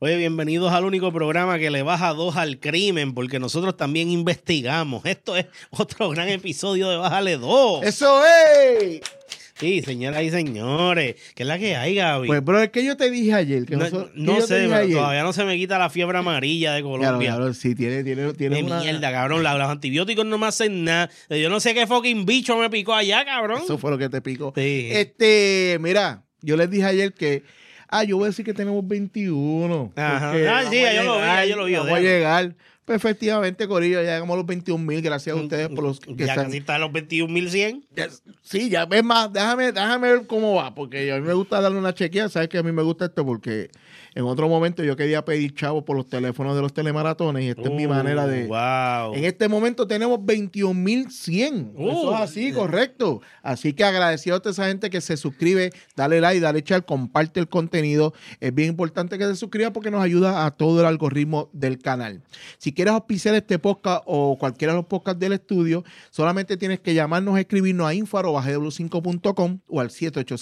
Oye, bienvenidos al único programa que le baja 2 al crimen, porque nosotros también investigamos. Esto es otro gran episodio de Bájale 2. ¡Eso es! Sí, señoras y señores. ¿Qué es la que hay, Gaby? Pues, bro, es que yo te dije ayer. Que no sé, pero todavía no se me quita la fiebre amarilla de Colombia. Claro, sí, tiene Qué una... mierda, cabrón. Los antibióticos no me hacen nada. Yo no sé qué fucking bicho me picó allá, cabrón. Eso fue lo que te picó. Sí. Mira, yo les dije ayer que... yo voy a decir que tenemos 21. Ajá. Sí, yo lo vi. Vamos a llegar. Pues efectivamente, Corillo, ya llegamos a los 21,000. Gracias a ustedes por los que ya están... casi está a los 21,100. Sí, ya ves más. Déjame ver cómo va, porque a mí me gusta darle una chequeada. Sabes que a mí me gusta esto porque en otro momento yo quería pedir chavos por los teléfonos de los telemaratones y esta es mi manera de... Wow. En este momento tenemos 21,100. Eso es así, correcto. Así que agradecido a toda esa gente que se suscribe, dale like, dale share, comparte el contenido. Es bien importante que se suscriba porque nos ayuda a todo el algoritmo del canal. Si quieres auspiciar este podcast o cualquiera de los podcasts del estudio, solamente tienes que llamarnos, escribirnos a info@gw5.com o al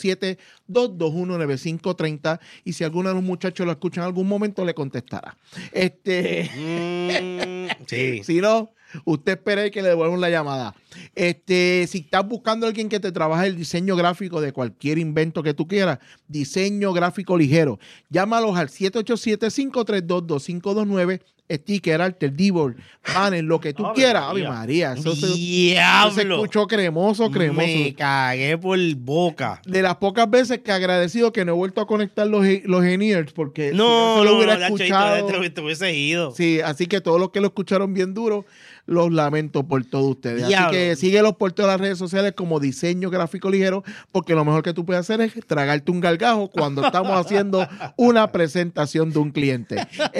787-221-9530 y si alguno de los muchachos lo escucha en algún momento, le contestará. Sí. Si no, usted espere que le devuelvan la llamada. Si estás buscando a alguien que te trabaje el diseño gráfico de cualquier invento que tú quieras, diseño gráfico ligero, llámalos al 787-532-2529, sticker, arte, D-board, banner, lo que tú quieras. Ave María, eso se escuchó cremoso. Me cagué por boca. De las pocas veces que agradecido que no he vuelto a conectar los Geniers porque si no lo hubiera escuchado. Te hubiese ido. Sí, así que todos los que lo escucharon bien duro, los lamento por todos ustedes. Diablo. Así que síguelos por todas las redes sociales como Diseño Gráfico Ligero, porque lo mejor que tú puedes hacer es tragarte un gargajo cuando estamos haciendo una presentación de un cliente.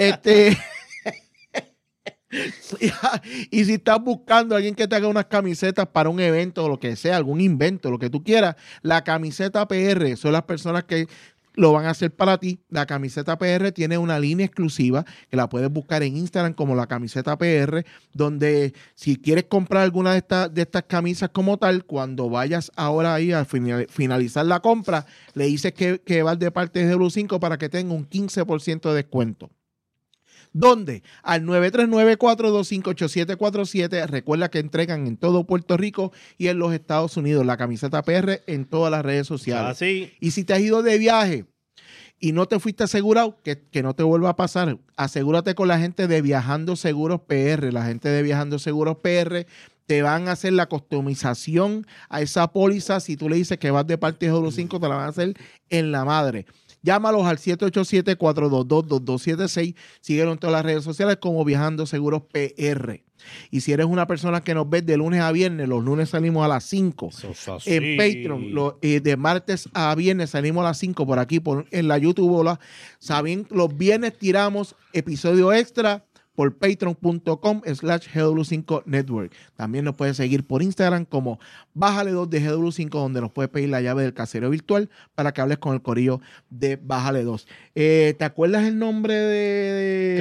Y si estás buscando a alguien que te haga unas camisetas para un evento o lo que sea, algún invento, lo que tú quieras, la camiseta PR son las personas que lo van a hacer para ti. La camiseta PR tiene una línea exclusiva que la puedes buscar en Instagram como la camiseta PR, donde si quieres comprar alguna de estas camisas como tal, cuando vayas ahora ahí a finalizar la compra, le dices que vas de parte de GW5 para que tenga un 15% de descuento. ¿Dónde? Al 939-425-8747. Recuerda que entregan en todo Puerto Rico y en los Estados Unidos. La camiseta PR en todas las redes sociales. Así. Y si te has ido de viaje y no te fuiste asegurado, que no te vuelva a pasar, asegúrate con la gente de Viajando Seguros PR. La gente de Viajando Seguros PR te van a hacer la customización a esa póliza. Si tú le dices que vas de parte de GW5, te la van a hacer en la madre. Llámalos al 787-422-2276. Síguenos en todas las redes sociales como Viajando Seguros PR. Y si eres una persona que nos ves de lunes a viernes, los lunes salimos a las 5. En Patreon, de martes a viernes salimos a las 5 por aquí, en la YouTube. Saben, los viernes tiramos episodio extra por patreon.com/GW5 Network. También nos puedes seguir por Instagram como Bájale 2 de GW5, donde nos puedes pedir la llave del casero virtual para que hables con el corillo de Bájale 2. ¿Te acuerdas el nombre de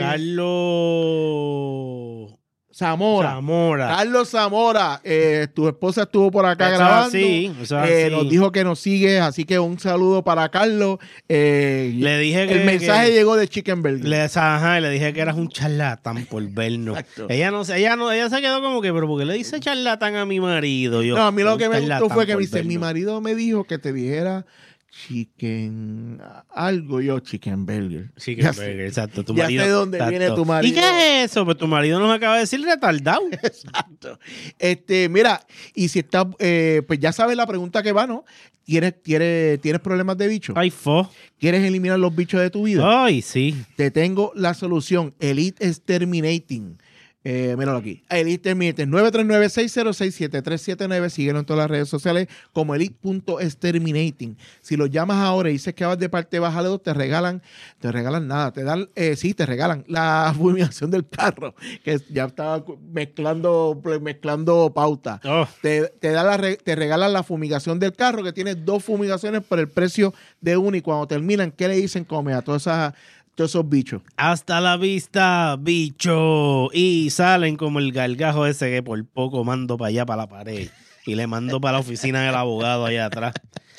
Carlos Zamora? Carlos Zamora. Tu esposa estuvo por acá eso grabando. Así. Nos dijo que nos sigue, así que un saludo para Carlos. Le dije el mensaje llegó de Chicken Burger. Le dije que eras un charlatán por vernos. Ella se quedó como que, pero ¿por qué le dice charlatán a mi marido? No, a mí lo que me gustó fue que me dice, mi marido me dijo que te dijera chicken algo, yo chicken burger. Chicken burger, exacto. Tu ya marido, sé dónde viene tu marido. ¿Y qué es eso? Pues tu marido nos acaba de decir retardado. Exacto. Mira, y si estás, pues ya sabes la pregunta que va, ¿no? ¿Tienes problemas de bicho? Ay, ¿Quieres eliminar los bichos de tu vida? Ay, sí. Te tengo la solución. Elite Exterminating. Míralo aquí. Elite Exterminating. 939-606-7379. Síguelo en todas las redes sociales como elite.exterminating. Si los llamas ahora y dices que vas de parte de Bájale 2, te regalan nada. Te regalan la fumigación del carro, que ya estaba mezclando pauta. Oh. Te regalan la fumigación del carro, que tiene 2 fumigaciones por el precio de una. Y cuando terminan, ¿qué le dicen? Come a todos esos bichos. Hasta la vista, bicho. Y salen como el gargajo ese que por poco mando para allá, para la pared. Y le mando para la oficina del abogado allá atrás.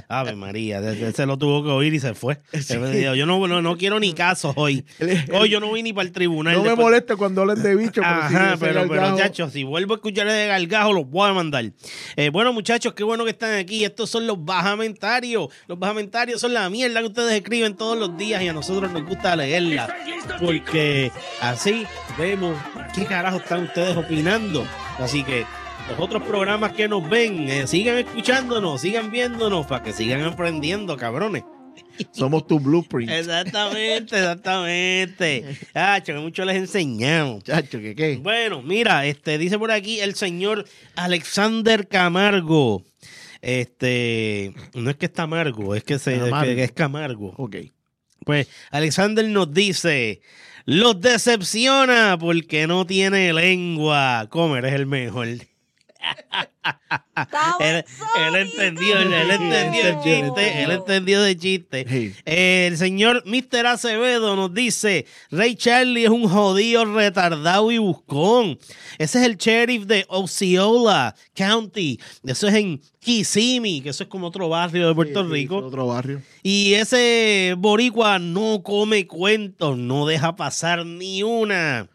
Ave María, se lo tuvo que oír y se fue. Sí. Yo no quiero ni casos hoy. Hoy yo no vine ni para el tribunal. No me después. molesta cuando hablen de bicho. Ajá, pero muchachos, si vuelvo a escuchar de gargajo, los voy a mandar. Bueno, muchachos, qué bueno que están aquí. Estos son los bajamentarios. Los bajamentarios son la mierda que ustedes escriben todos los días y a nosotros nos gusta leerla. Porque así vemos qué carajo están ustedes opinando. Así que los otros programas que nos ven, sigan escuchándonos, sigan viéndonos para que sigan aprendiendo, cabrones. Somos tu blueprint. Exactamente. Chacho, que mucho les enseñamos. Chacho, ¿qué? Bueno, mira, dice por aquí el señor Alexander Camargo. No es que está amargo, es que es Camargo. Ok. Pues Alexander nos dice: los decepciona porque no tiene lengua. Comer es el mejor. Él entendió el chiste. Sí. El señor Mr. Acevedo nos dice: Ray Charlie es un jodido retardado y buscón. Ese es el sheriff de Osceola County. Eso es en Kissimmee, que eso es como otro barrio de Puerto Rico. Otro barrio. Y ese boricua no come cuentos, no deja pasar ni una.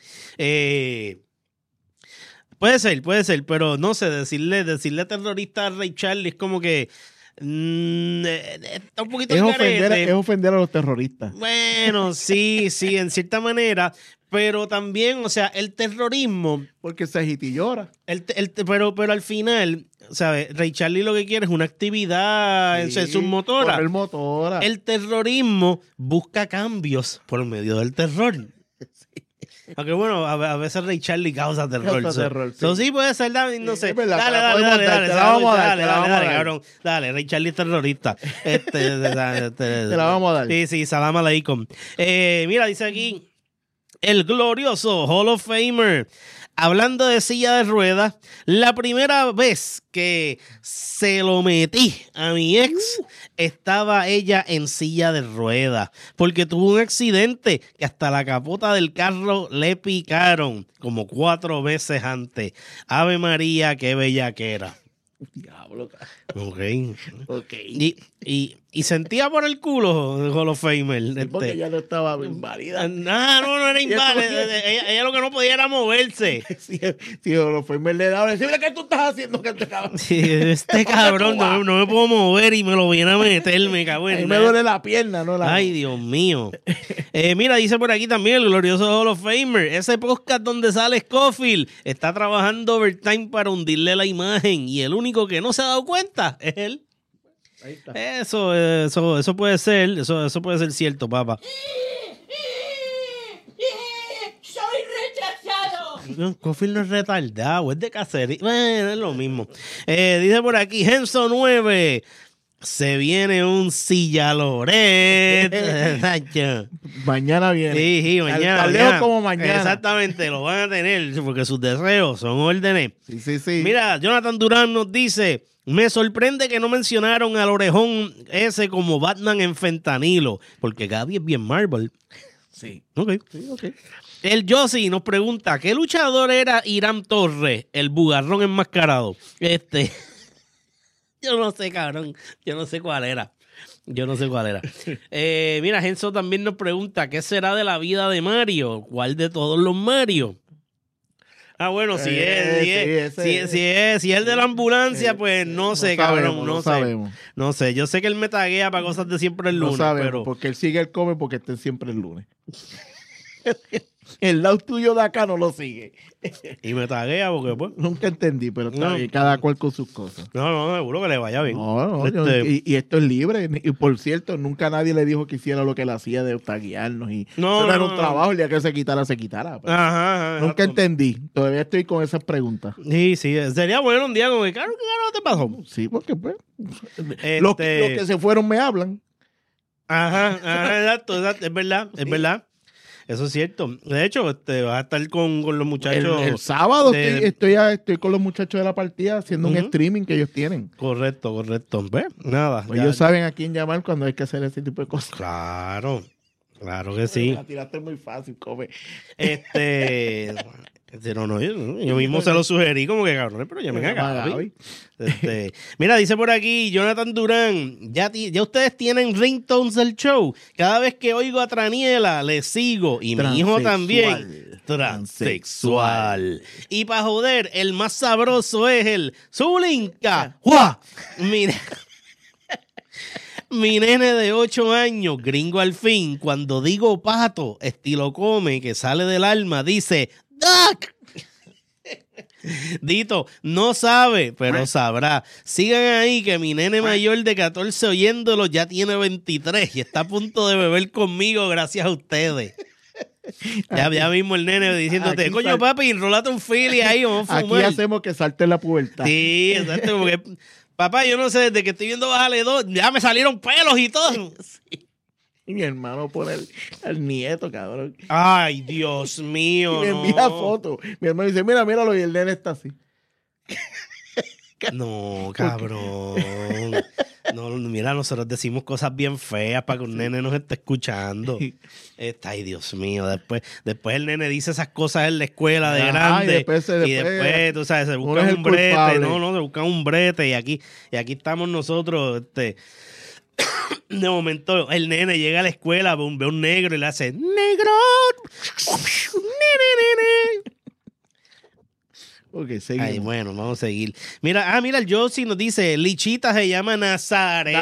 Puede ser, pero no sé, decirle terrorista a Ray Charlie es como que está un poquito Es ofender a los terroristas. Bueno, sí, en cierta manera, pero también, o sea, el terrorismo, Porque se agita y llora. pero al final, ¿sabes? Ray Charlie lo que quiere es una actividad en sus motoras. Correr motora. El terrorismo busca cambios por medio del terror. Aunque bueno, a veces Ray Charlie causa terror. Sí, puede ser, David, no sé. Dale, cabrón. Dale, Ray Charlie es terrorista. Te la vamos a dar. Sí, salam aleikum. Mira, dice aquí, el glorioso Hall of Famer. Hablando de silla de ruedas, la primera vez que se lo metí a mi ex, estaba ella en silla de ruedas, porque tuvo un accidente que hasta la capota del carro le picaron como 4 veces antes. Ave María, qué bella que era. Diablo. Ok. Y Y sentía por el culo de Hall of Famer. porque ya no estaba inválida. No era inválida. Ella lo que no podía era moverse. Si Hall of Famer le daba, decirle, ¿qué tú estás haciendo? Que te cabrón? Sí, cabrón no me puedo mover y me lo viene a meter, me cago en me duele la pierna, ¿no? Ay, Dios mío. Mira, dice por aquí también el glorioso Hall of Famer. Ese podcast donde sale Scofield está trabajando overtime para hundirle la imagen y el único que no se ha dado cuenta es él. Ahí está. Eso puede ser, eso puede ser cierto, papá. ¡Soy retrasado! Scofield no es retardado, es de cacería. Bueno, es lo mismo. Dice por aquí, Genso 9. Se viene un Sillaloret. Mañana viene. Sí, mañana. Tan lejos como mañana. Exactamente, lo van a tener porque sus deseos son órdenes. Sí. Mira, Jonathan Durán nos dice: me sorprende que no mencionaron al orejón ese como Batman en fentanilo, porque Gaby es bien Marvel. Sí. Ok. Ok. El Yossi nos pregunta: ¿qué luchador era Irán Torres, el bugarrón enmascarado? Yo no sé, cabrón. Yo no sé cuál era. Mira, Genso también nos pregunta: ¿qué será de la vida de Mario? ¿Cuál de todos los Mario? Ah, bueno, si es el de la ambulancia, pues no sé, cabrón, no sé. Sabemos. No sé, yo sé que él me taguea para cosas de siempre el lunes, No sabemos, pero porque él sigue el come porque está siempre el lunes. El lado tuyo de acá no lo sigue. y me taguea porque pues Nunca entendí, pero está No. bien, cada cual con sus cosas. no, seguro que le vaya bien. No, y esto es libre. Y por cierto, nunca nadie le dijo que hiciera lo que él hacía de taguearnos. Y No, eso era no, un trabajo, el día que se quitara, se quitara. Pero Ajá, nunca exacto. entendí. Todavía estoy con esas preguntas. Sí, sería bueno un día como que, claro, ¿qué carajo te pasó? Sí, porque pues Este- los que se fueron me hablan. Ajá, exacto, es verdad. Eso es cierto. De hecho, vas a estar con los muchachos. El sábado de- estoy con los muchachos de la partida haciendo un Ujú. streaming que ellos tienen. Correcto. ¿Ves? Nada. Pues ya- ellos saben a quién llamar cuando hay que hacer ese tipo de cosas. Claro que sí. La tiraste muy fácil, come. Pero no, yo mismo se lo sugerí como que cabrón, pero llamen a Gaby. Mira, dice por aquí Jonathan Durán, ya ustedes tienen ringtones del show. Cada vez que oigo a Traniela, le sigo. Y mi hijo también. Transexual. Y para joder, el más sabroso es el Zulinka. ¡Jua! Mira. Mi nene de 8 años, gringo al fin, cuando digo pato, estilo come, que sale del alma, dice ¡Duck! Dito, no sabe, pero sabrá. Sigan ahí que mi nene mayor de 14 oyéndolo ya tiene 23 y está a punto de beber conmigo gracias a ustedes. Ya mismo el nene diciéndote, coño papi, enrolate un fili ahí, vamos a fumar. Aquí hacemos que salte la pubertad. Sí, exacto, porque papá, yo no sé, desde que estoy viendo Bájale 2, ya me salieron pelos y todo. Sí. Y mi hermano pone al nieto, cabrón. Ay, Dios mío. Y me envía fotos. Mi hermano dice, míralo, y el nene está así. No, cabrón. No, mira, nosotros decimos cosas bien feas para que un nene nos esté escuchando. Ay, Dios mío. Después el nene dice esas cosas en la escuela de grande. Y después, tú sabes, se busca un brete. No, se busca un brete. Y aquí estamos nosotros, de momento el nene llega a la escuela, ve un negro y le hace ¡negro! Ok, seguimos. Ay, bueno, vamos a seguir. Mira, el Josie nos dice, Lichita se llama Nazaret.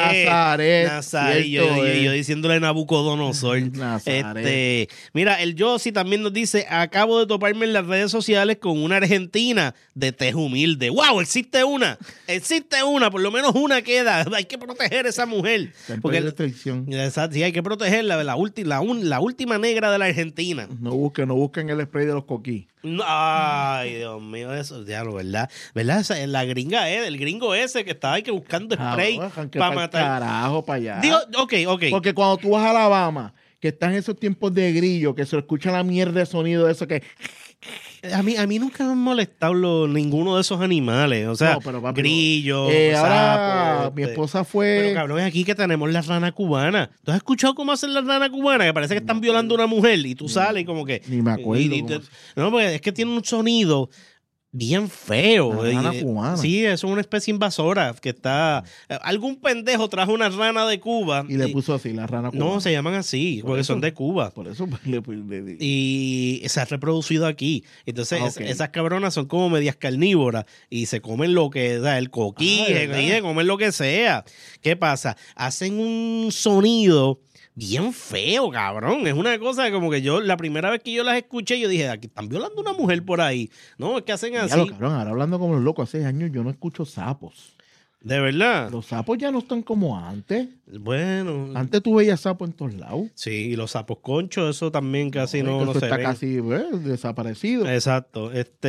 Y yo diciéndole Nabucodonosor. Nazaret. Mira, el Josie también nos dice, acabo de toparme en las redes sociales con una argentina de tez humilde. ¡Wow! Existe una, por lo menos una queda. Hay que proteger a esa mujer. Porque sí, hay que protegerla, la última negra de la Argentina. No busquen el spray de los coquí. Ay, Dios mío, eso, diablo, ¿verdad? La gringa el gringo ese que estaba ahí que buscando spray para matar. Carajo, para allá. Digo, ok. Porque cuando tú vas a Alabama, que están en esos tiempos de grillo, que se escucha la mierda de sonido de eso que... A mí nunca me han molestado ninguno de esos animales. O sea, grillos, ahora sapos, mi esposa fue... Pero cabrón, es aquí que tenemos la rana cubana. ¿Tú has escuchado cómo hacen la rana cubana? Que parece que están violando a una mujer y tú sales y como que... Ni me acuerdo. No, porque es que tiene un sonido bien feo. La rana cubana. Sí, es una especie invasora que está... Algún pendejo trajo una rana de Cuba. Y le puso así, la rana cubana. No, se llaman así, porque son de Cuba. Por eso Y se ha reproducido aquí. Entonces, esas cabronas son como medias carnívoras y se comen lo que da el coquí, se comen lo que sea. ¿Qué pasa? Hacen un sonido bien feo, cabrón. Es una cosa como que la primera vez que yo las escuché, yo dije, aquí están violando a una mujer por ahí. No, es que hacen así. Ya cabrón, ahora hablando como los locos, hace años yo no escucho sapos. ¿De verdad? Los sapos ya no están como antes. Bueno. Antes tú veías sapos en todos lados. Sí, y los sapos conchos, eso también casi no eso se está ven. casi desaparecido. Exacto.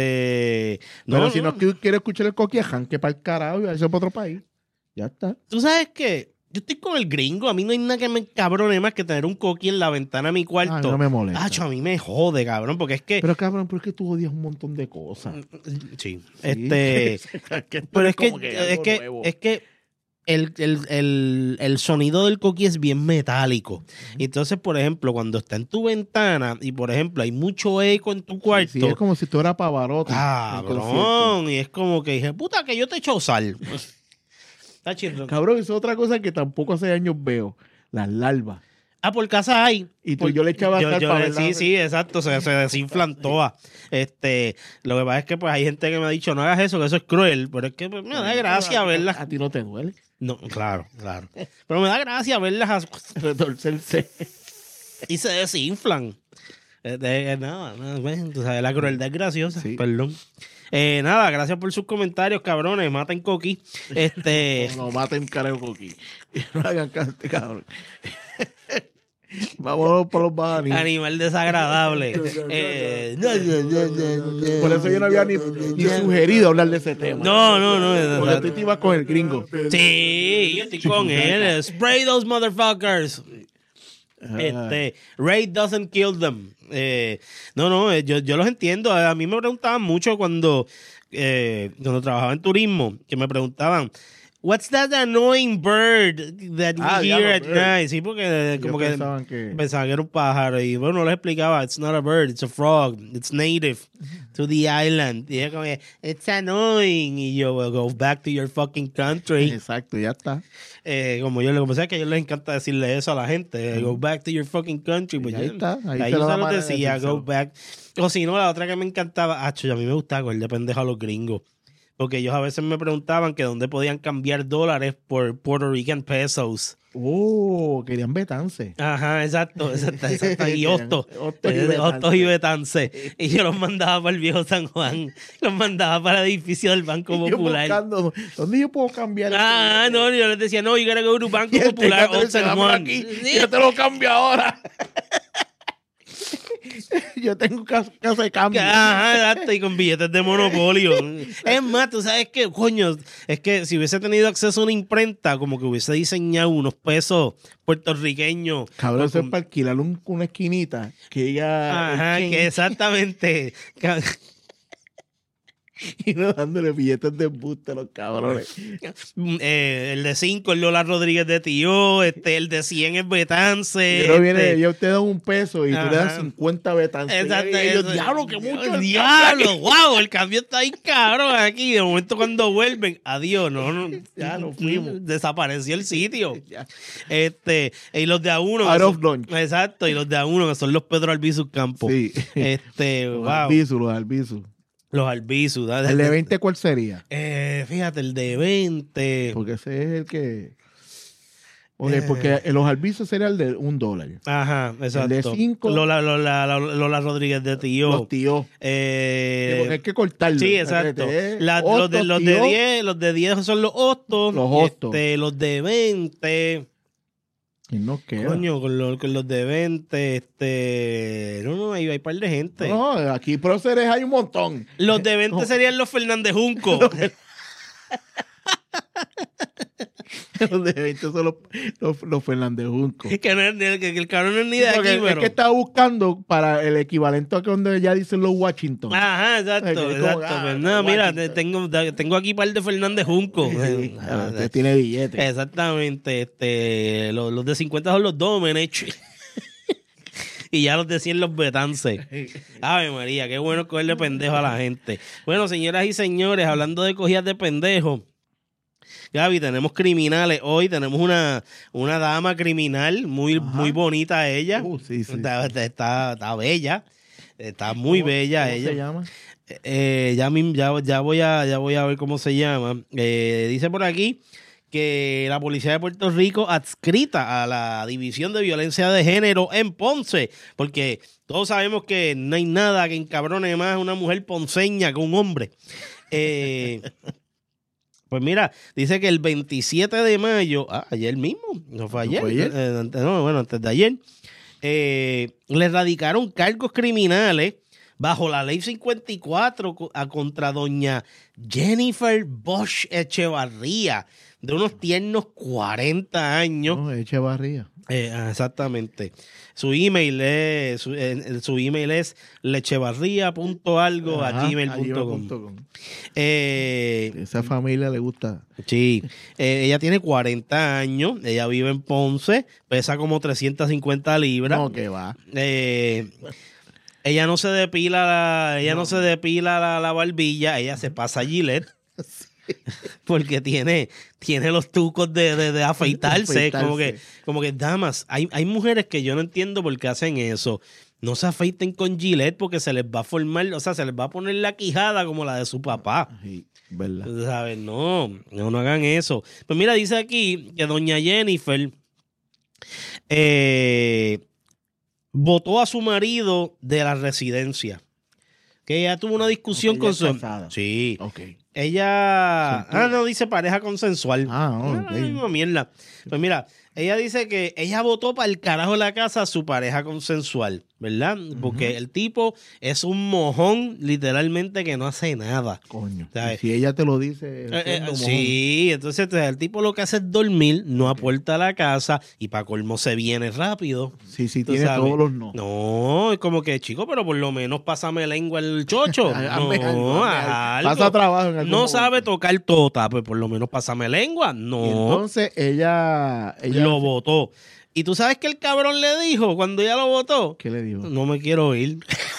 Pero si no quiere escuchar el coquiaján, que para el carajo y a eso para otro país. Ya está. ¿Tú sabes qué? Yo estoy con el gringo. A mí no hay nada que me encabrone más que tener un coqui en la ventana de mi cuarto. No me molesta. A mí me jode, cabrón, porque es que... Pero cabrón, porque tú odias un montón de cosas. Sí. Pero es que el sonido del coqui es bien metálico. Entonces, por ejemplo, cuando está en tu ventana y, por ejemplo, hay mucho eco en tu cuarto... Sí, es como si tú eras Pavarotti. Cabrón. Y es como que dije, puta, que yo te echo sal. Está chido. Cabrón, eso es otra cosa que tampoco hace años veo. Las larvas. Por casa hay. Y yo le echaba sal para verla. Sí, exacto. Se desinflan todas. Lo que pasa es que pues hay gente que me ha dicho, no hagas eso, que eso es cruel. Pero es que pues, me da gracia verlas. ¿A ti no te duele? No, claro. Pero me da gracia verlas retorcerse. Y se desinflan. Nada, tú sabes, la crueldad es graciosa. Sí. Perdón. Nada, gracias por sus comentarios, cabrones. Maten coqui. No, maten carajo coqui. No hagan cante, cabrón. Vámonos por los bajanis. Animal desagradable. Por eso yo no había ni sugerido hablar de ese tema. No. Porque tú te ibas con el gringo. Sí, yo estoy con él. Spray those motherfuckers. Raid doesn't kill them. Yo los entiendo. A mí me preguntaban mucho cuando trabajaba en turismo, que me preguntaban, What's that annoying bird that we hear at bird. night? Sí, porque como que pensaban que era un pájaro y bueno, les explicaba, it's not a bird, it's a frog, it's native to the island. Y ella como, it's annoying. Y yo, well, go back to your fucking country. exacto, ya está. Como sé que a ellos les encanta decirle eso a la gente, go back to your fucking country. Pues Ahí está, ahí yo se se lo lo decía, go back. O si no, la otra que me encantaba, a mí me gustaba coger de pendejo a los gringos. Porque ellos a veces me preguntaban que dónde podían cambiar dólares por Puerto Rican pesos. Querían Betance. Ajá, exacto. Y Hostos Hostos y Betance. Y yo los mandaba para el viejo San Juan. Los mandaba para el edificio del Banco Popular. Buscando, ¿dónde yo puedo cambiar? No, yo les decía, no, you gotta go to Banco Popular o San Juan. Yo te lo cambio ahora. Yo tengo casa de cambio. Ajá, exacto, y con billetes de monopolio. Es más, tú sabes que, coño, es que si hubiese tenido acceso a una imprenta, como que hubiese diseñado unos pesos puertorriqueños. Cabrón, eso es para alquilar una esquinita que diga. Ajá, que exactamente. Y no dándole billetes de embuste a los cabrones. El de 5 es Lola Rodríguez de Tío, el de 100 es Betance. Pero viene, yo te doy $1 y tú le das Ajá. 50 Betance. Exacto. Y ellos, diablo, que mucho. Diablo, wow, el cambio está ahí cabrón aquí. De momento cuando vuelven, adiós, no. Ya nos fuimos. Desapareció el sitio. Ya. Y los de A1. Out of lunch. Exacto, y los de A1 que son los Pedro Albizu Campos. Sí. Wow. Los Albizu. Los Albizu. ¿El de 20 cuál sería? Fíjate, el de 20. Porque ese es el que... Porque los Albizu sería el de $1. Ajá, exacto. El de 5. Lola Rodríguez de Tío. Los tíos. Porque hay que cortarlo. Sí, exacto. Los de 10 son los Hostos. Los Hostos. Los de 20. ¿Quién nos queda? Coño, con los de 20, no, hay un par de gente. No, aquí próceres hay un montón. Los de 20 serían los Fernández Junco. Los de 20 son los Fernández Junco. que el cabrón no es ni de Porque aquí, es pero... que estaba buscando para el equivalente a donde ya dicen los Washington. Ajá, exacto, Es como, exacto. Pues no, mira, tengo aquí par de Fernández Junco. Sí, usted tiene billetes. Exactamente. Los de 50 son los Domenech. Y ya los de 100 los Betance. Ave María, qué bueno cogerle pendejo a la gente. Bueno, señoras y señores, hablando de cogidas de pendejo, Gaby, tenemos criminales hoy. Tenemos una dama criminal, muy bonita ella. Sí. Está bella. Está muy bella ¿Cómo ella. se llama? Ya voy a ver cómo se llama. Dice por aquí que la policía de Puerto Rico adscrita a la División de Violencia de Género en Ponce, porque todos sabemos que no hay nada que encabrone más a una mujer ponceña que un hombre. Pues mira, dice que el 27 de mayo, ayer mismo, no fue ayer, antes de ayer, le radicaron cargos criminales bajo la ley 54 contra doña Jennifer Bosch Echevarría, de unos tiernos 40 años. No, Echevarría. Exactamente. Su email es lechevarría.algo@gmail.com. Esa familia le gusta. Sí. Ella tiene 40 años. Ella vive en Ponce. Pesa como 350 libras. No, que va. Ella no se depila la barbilla. Ella se pasa Gillette. Porque tiene los tucos de afeitarse. Como que damas, hay mujeres que yo no entiendo por qué hacen eso. No se afeiten con Gillette porque se les va a formar, o sea, se les va a poner la quijada como la de su papá. Sí, ¿verdad? ¿Sabes? No hagan eso. Pues mira, dice aquí que doña Jennifer votó a su marido de la residencia. Que ella tuvo una discusión con su... casada. Sí. Ok. Ella... no, dice pareja consensual. Ok. No, mierda. Pues mira, ella dice que ella votó para el carajo de la casa a su pareja consensual. ¿verdad? Porque el tipo es un mojón literalmente que no hace nada. Coño. ¿Sabes? Y si ella te lo dice. siendo mojón. Sí, entonces el tipo lo que hace es dormir, no aporta a la casa y para colmo se viene rápido. Sí, Tú tiene sabes. todos los no. No, es como que, chico, pero por lo menos pásame lengua el chocho. Hazme No, algo. haz algo. Pasa trabajo en algún No momento. sabe tocar tota, pues por lo menos pásame lengua. Y No, entonces ella lo votó. ¿Y tú sabes qué el cabrón le dijo cuando ella lo votó? ¿Qué le dijo? No me quiero ir.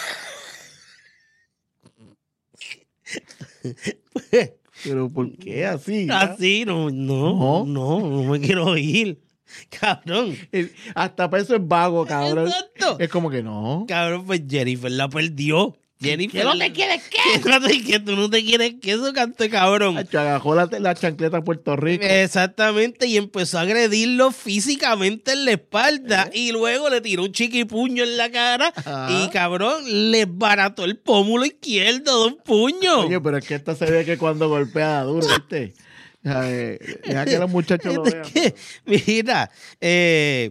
Pero ¿por qué así? Así, no me quiero ir. Cabrón. Hasta para eso es vago, cabrón. Exacto. Es como que no. Cabrón, pues Jennifer la perdió. Jennifer. ¿Que no te quieres qué? Que tú no te quieres que eso cante, cabrón. Agajó la chancleta a Puerto Rico. Exactamente, y empezó a agredirlo físicamente en la espalda y luego le tiró un chiquipuño en la cara y cabrón, le barató el pómulo izquierdo de un puño. Oye, pero es que esta se ve que cuando golpea duro, ¿viste? Deja que los muchachos lo vean. Mira, el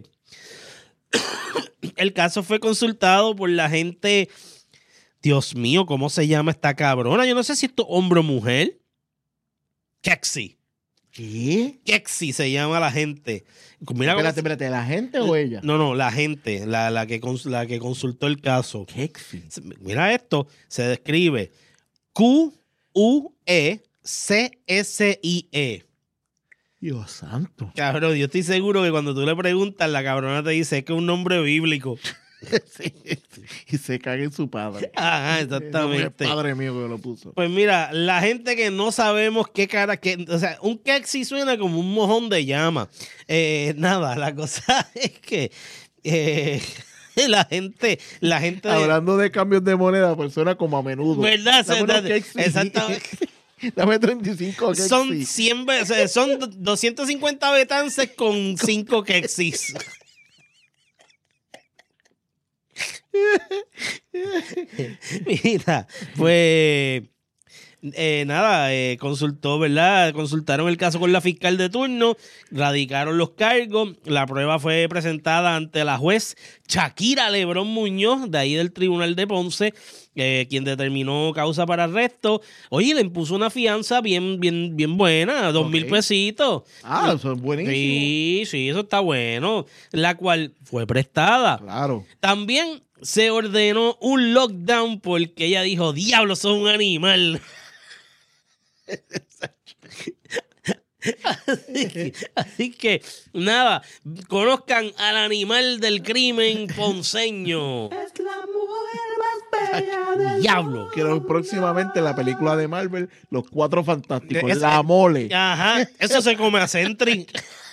caso fue consultado por la gente. Dios mío, ¿cómo se llama esta cabrona? Yo no sé si esto es hombre o mujer. Kexi. ¿Qué? Kexi se llama la gente. Mira Espérate, ¿la gente o ella? No, la gente, la que consultó el caso. Kexi. Mira esto, se describe Quecsie. Dios santo. Cabrón, yo estoy seguro que cuando tú le preguntas, la cabrona te dice que es un nombre bíblico. Sí. Y se caga en su padre. Ajá, Es exactamente. padre mío que lo puso. Pues mira, la gente que no sabemos qué cara, o sea, un Kexi suena como un mojón de llama. Nada, la cosa es que la gente Hablando de cambios de moneda, pues suena como a menudo. ¿verdad? Dame unos Kexi. Exactamente. Dame 35 Kexi. Son 100 veces, son 250 betances con 5 Kexis. Mira, pues nada, consultó, ¿verdad? Consultaron el caso con la fiscal de turno, radicaron los cargos, la prueba fue presentada ante la juez Shakira Lebrón Muñoz, de ahí del Tribunal de Ponce, quien determinó causa para arresto. Oye, le impuso una fianza bien buena, 2,000 pesitos. Ah, eso es buenísimo. Sí, eso está bueno, la cual fue prestada. Claro. También se ordenó un lockdown porque ella dijo, diablo, sos un animal. Así que, nada, conozcan al animal del crimen ponceño. Es la mujer más bella del Diablo. Quiero próximamente la película de Marvel, Los Cuatro Fantásticos, Es- La Mole. Ajá, eso se come a Sentry.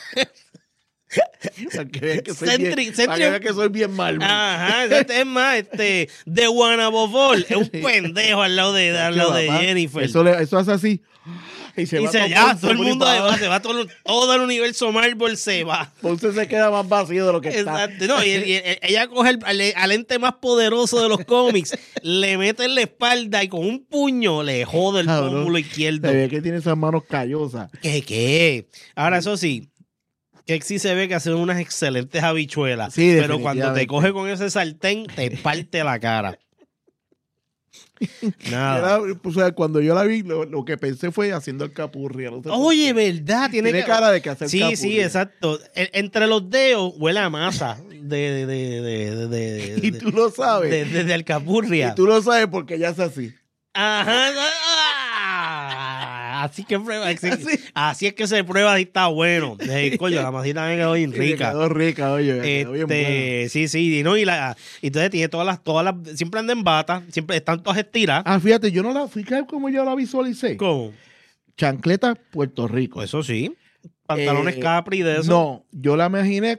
Para que vean que soy Sentry- bien, para que vean que soy bien Marvel. Ajá, es más, The One Above All es un pendejo al lado de Papá, Jennifer. Eso hace así. Y se Y va todo el por ahí mundo para se va, todo el universo Marvel se va. Ponce se queda más vacío de lo que está. Exacto. No, y ella coge al ente más poderoso de los cómics, le mete en la espalda y con un puño le jode el Cabrón. pómulo izquierdo. Se ve que tiene esas manos callosas. ¿Qué? Ahora, eso sí, que sí se ve que hacen unas excelentes habichuelas. Sí, pero cuando te definitivamente. coge con ese sartén, te parte la cara. Nada. O sea, cuando yo la vi, lo que pensé fue haciendo el capurria. No sé por Oye, qué. ¿verdad? Tiene cara de que hacer Sí, capurria. sí, exacto. Entre los dedos huele a masa Y tú lo sabes. de alcapurria. Y tú lo sabes porque ella es así. Ajá. Así que prueba. Así es que se prueba si está bueno. Coño, la masita me quedó bien Y le rica. quedó rica, oye. Quedó bien buena. Sí, no, y entonces tiene todas las, siempre anda en bata, siempre están todas estiradas. Ah, fíjate, yo no la fíjate como yo la visualicé. ¿Cómo? Chancleta, Puerto Rico. Pues eso sí. Pantalones Capri de eso. No, yo la imaginé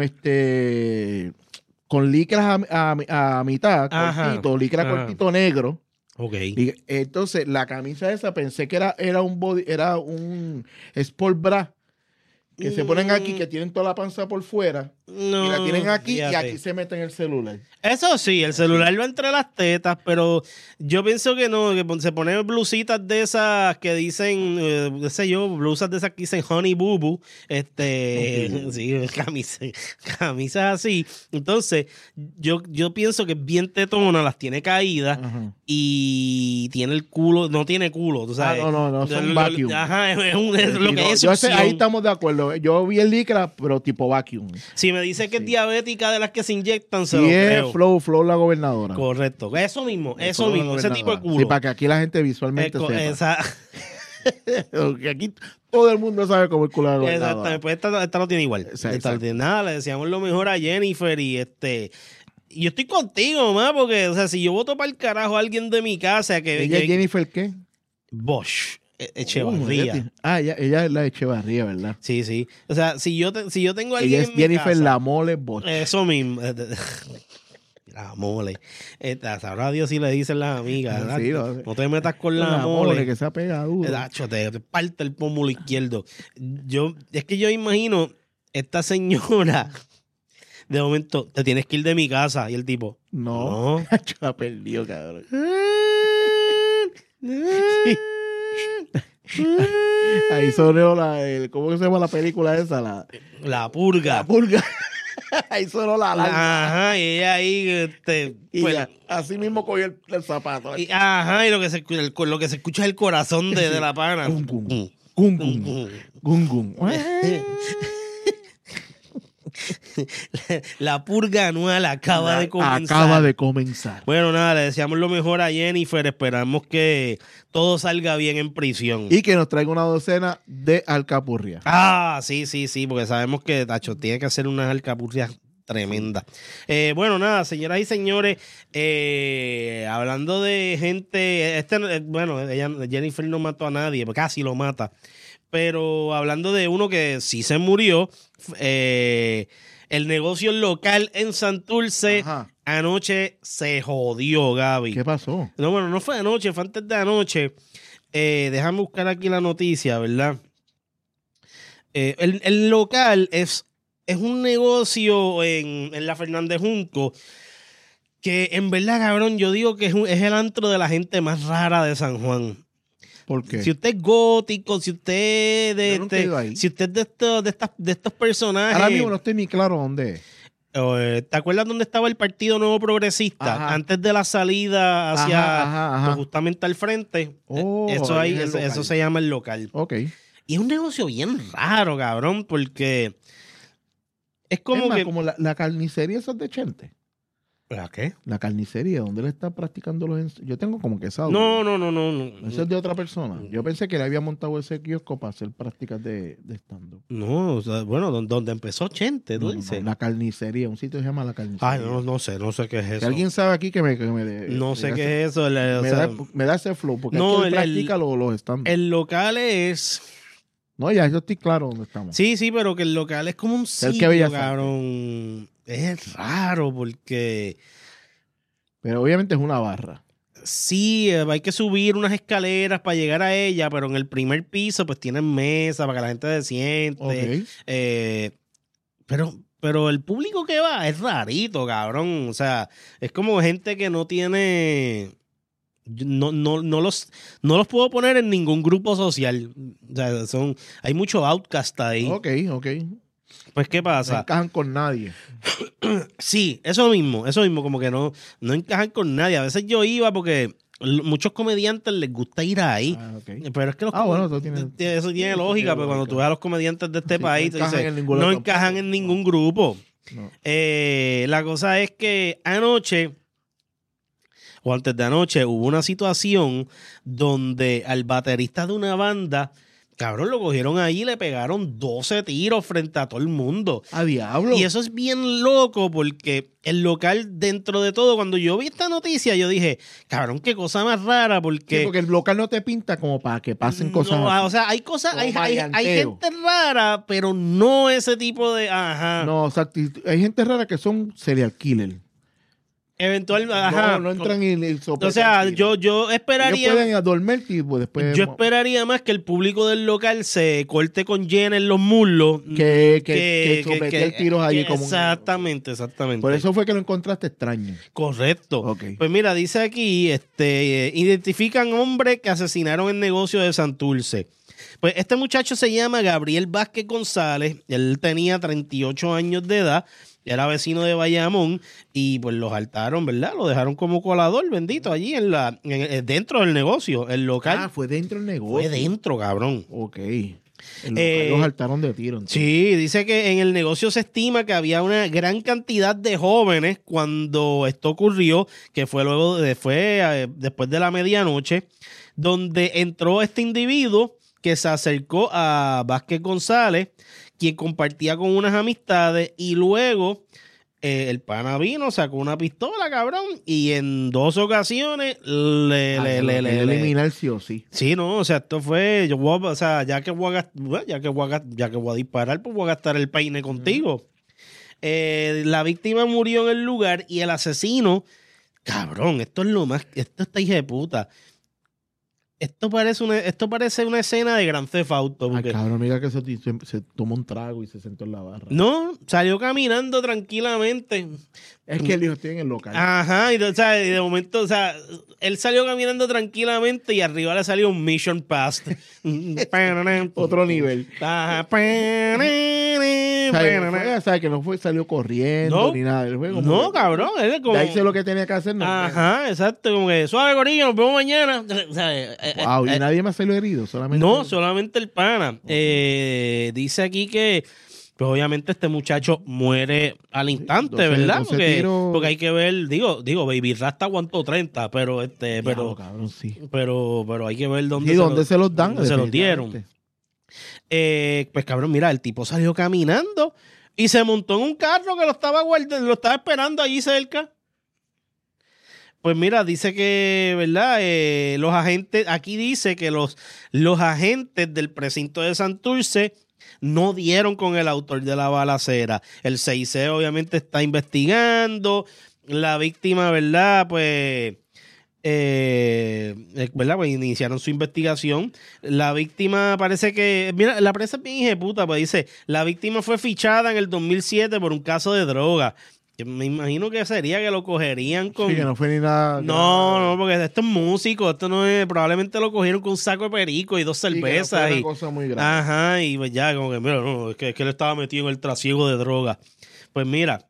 con licras a mitad, Ajá, cortito, licra ajá. cortito negro. Ok. Y entonces la camisa esa pensé que era un sport bra que se ponen aquí, que tienen toda la panza por fuera No, y la tienen aquí fíjate. y aquí se meten el celular. Eso sí, el celular va entre las tetas, pero yo pienso que no, que se ponen blusitas de esas que dicen, qué sé yo, blusas de esas que dicen Honey Boo Boo, sí, camisas así. Entonces, yo pienso que es bien tetona, las tiene caídas Ajá. y tiene el culo, no tiene culo, tú sabes. no, son vacuum. Ajá, es lo Sí, que no, es yo sé, ahí succión. estamos de acuerdo. Yo vi el licra, pero tipo vacuum. Si me dice que es Sí. diabética de las que se inyectan, se Sí, lo es creo. Flow la gobernadora. Correcto, eso mismo, Flow la ese tipo de gobernadora. culo. Sí, para que aquí la gente visualmente sepa. Esa, Porque aquí todo el mundo sabe cómo es el culo de la gobernadora. exactamente, pues esta lo tiene igual. Exacto. Esta lo tiene nada, le deseamos lo mejor a Jennifer y yo estoy contigo, mamá, porque, o sea, si yo voto para el carajo a alguien de mi casa ¿Ella es Jennifer qué? Bosch, Echevarría. Ella es la de Echevarría, ¿verdad? Sí, sí. O sea, si yo tengo a Ella alguien es en mi Jennifer casa, La Mole Bosch. eso mismo. La mole. Sabrá Dios si le dicen las amigas. ¿verdad? Sí, no te metas con la mole mole. que se ha pegado duro. Nacho, te parte el pómulo izquierdo. Es que yo imagino esta señora, de momento, te tienes que ir de mi casa. Y el tipo, No. Yo la perdió, cabrón. Ahí sonó ¿cómo que se llama la película esa? La purga. La purga. Ahí sonó la alarma. Ajá, y ella ahí, Y pues, ya, así mismo cogió el zapato. ajá, y lo que se escucha es el corazón de la pana. Gun, gun. Gun, gun. Gun, gun. La purga anual acaba de comenzar. Acaba de comenzar. Bueno, nada, le deseamos lo mejor a Jennifer. Esperamos que todo salga bien en prisión. Y que nos traiga una docena de alcapurrias. Ah, sí, porque sabemos que Tacho tiene que hacer unas alcapurrias tremendas. Bueno, nada, señoras y señores, hablando de gente, Jennifer no mató a nadie, casi lo mata. Pero hablando de uno que sí se murió, el negocio local en Santurce Ajá. anoche se jodió, Gaby. ¿Qué pasó? No, bueno, no fue anoche, fue antes de anoche. Déjame buscar aquí la noticia, ¿verdad? El local es un negocio en la Fernández Junco que en verdad, cabrón, yo digo que es el antro de la gente más rara de San Juan. ¿Por qué? Si usted es gótico, si usted Yo nunca he ido ahí. si usted es de estos personajes. Ahora mismo no estoy ni claro dónde es. ¿Te acuerdas dónde estaba el Partido Nuevo Progresista? Ajá. Antes de la salida hacia Ajá. pues, justamente al frente. Oh, Eso ahí ahí, es el eso local. se llama el local. Ok. Y es un negocio bien raro, cabrón, porque es como Es más, que. como la carnicería esa es de Chente. ¿La qué? La carnicería, donde él está practicando yo tengo como que esa duda. No. Eso es de otra persona. Yo pensé que le había montado ese kiosco para hacer prácticas de stand-up. No, o sea, bueno, donde empezó Chente, tú No, dices. la carnicería, un sitio que se llama La Carnicería. Ay, no sé qué es eso. Si alguien sabe aquí que me No sé me qué hace- es eso. me da ese flow, porque No, es que él practica los stand-up. El local es. No, ya, yo estoy claro dónde estamos. Sí, pero que el local es como un que sitio, Bellas Artes. cabrón. Es raro porque. Pero obviamente es una barra. Sí, hay que subir unas escaleras para llegar a ella, pero en el primer piso pues tienen mesa para que la gente se siente. Ok. Pero el público que va es rarito, cabrón. O sea, es como gente que no tiene... No los puedo poner en ningún grupo social. O sea, hay mucho outcast ahí. Ok. Pues, ¿qué No pasa? encajan con nadie. Sí, eso mismo, como que no encajan con nadie. A veces yo iba porque muchos comediantes les gusta ir ahí. Ah, ok. Pero es que bueno, eso tiene lógica, lógica. pero cuando tú ves a los comediantes de este Sí, país, no tú encajan dices, en ningún no lado encajan tampoco. en ningún grupo. No. La cosa es que anoche, o antes de anoche, hubo una situación donde al baterista de una banda, cabrón, lo cogieron ahí y le pegaron 12 tiros frente a todo el mundo. ¡A diablo! Y eso es bien loco porque el local, dentro de todo, cuando yo vi esta noticia, yo dije, cabrón, qué cosa más rara, porque... Sí, porque el local no te pinta como para que pasen cosas no, así. o sea, hay cosas, Como hay maleanteo. gente rara, pero no ese tipo de... Ajá. No, o sea, hay gente rara que son serial killer. Eventual, ajá. No entran y O sea, yo esperaría. Ellos pueden dormir y pues después. Yo esperaría más que el público del local se corte con Jen en los muslos. Que someter tiros allí como. Exactamente. Por eso fue que lo encontraste extraño. Correcto. Ok. Pues mira, dice aquí, identifican hombre que asesinaron en negocio de Santurce. Pues este muchacho se llama Gabriel Vázquez González. Él tenía 38 años de edad. Era vecino de Bayamón y pues lo saltaron, ¿verdad? Lo dejaron como colador, bendito, allí dentro del negocio, el local. Fue dentro del negocio. Fue dentro, cabrón. Ok. El local los saltaron de tiro. Entonces. Sí, dice que en el negocio se estima que había una gran cantidad de jóvenes cuando esto ocurrió, que fue después de la medianoche, donde entró este individuo que se acercó a Vázquez González, quien compartía con unas amistades, y luego el pana vino, sacó una pistola, cabrón, y en 2 ocasiones le eliminar sí o sí. Sí, no, o sea, esto fue, ya que voy a disparar, pues voy a gastar el peine contigo. La víctima murió en el lugar y el asesino, cabrón, esto está hija de puta. Esto parece una escena de Grand Theft Auto. Porque, cabrón, mira que se tomó un trago y se sentó en la barra. No, salió caminando tranquilamente. Es que él dijo, estoy en el local. Ajá, y de momento, él salió caminando tranquilamente y arriba le salió un Mission Passed. Otro nivel. Ajá. Que no salió corriendo ni nada. No, cabrón. Él como, ya hice lo que tenía que hacer. Ajá, exacto. Como que suave, gorillo, nos vemos mañana. Wow, y nadie más salió herido. Solamente el pana. Dice aquí que pues obviamente este muchacho muere al instante, ¿verdad? Porque hay que ver, digo, Baby Rasta aguantó 30, pero cabrón, sí. pero hay que ver dónde, dónde se los dan, dónde se los dieron. Pues cabrón, mira, el tipo salió caminando y se montó en un carro que lo estaba esperando allí cerca. Pues mira, dice que, ¿verdad? Los agentes, aquí dice que los agentes del precinto de Santurce no dieron con el autor de la balacera. El CIC obviamente está investigando. La víctima, ¿verdad? Pues, ¿verdad? Pues iniciaron su investigación. La víctima parece que, mira, la prensa es bien hijeputa, pues dice, la víctima fue fichada en el 2007 por un caso de droga. Me imagino que sería que lo cogerían con... Sí, que no fue ni nada... No, porque esto es músico, esto no es... Probablemente lo cogieron con un saco de perico y 2 cervezas. Sí, una cosa muy grande. Ajá, y pues ya, como que, mira, no, es que él estaba metido en el trasiego de droga. Pues mira,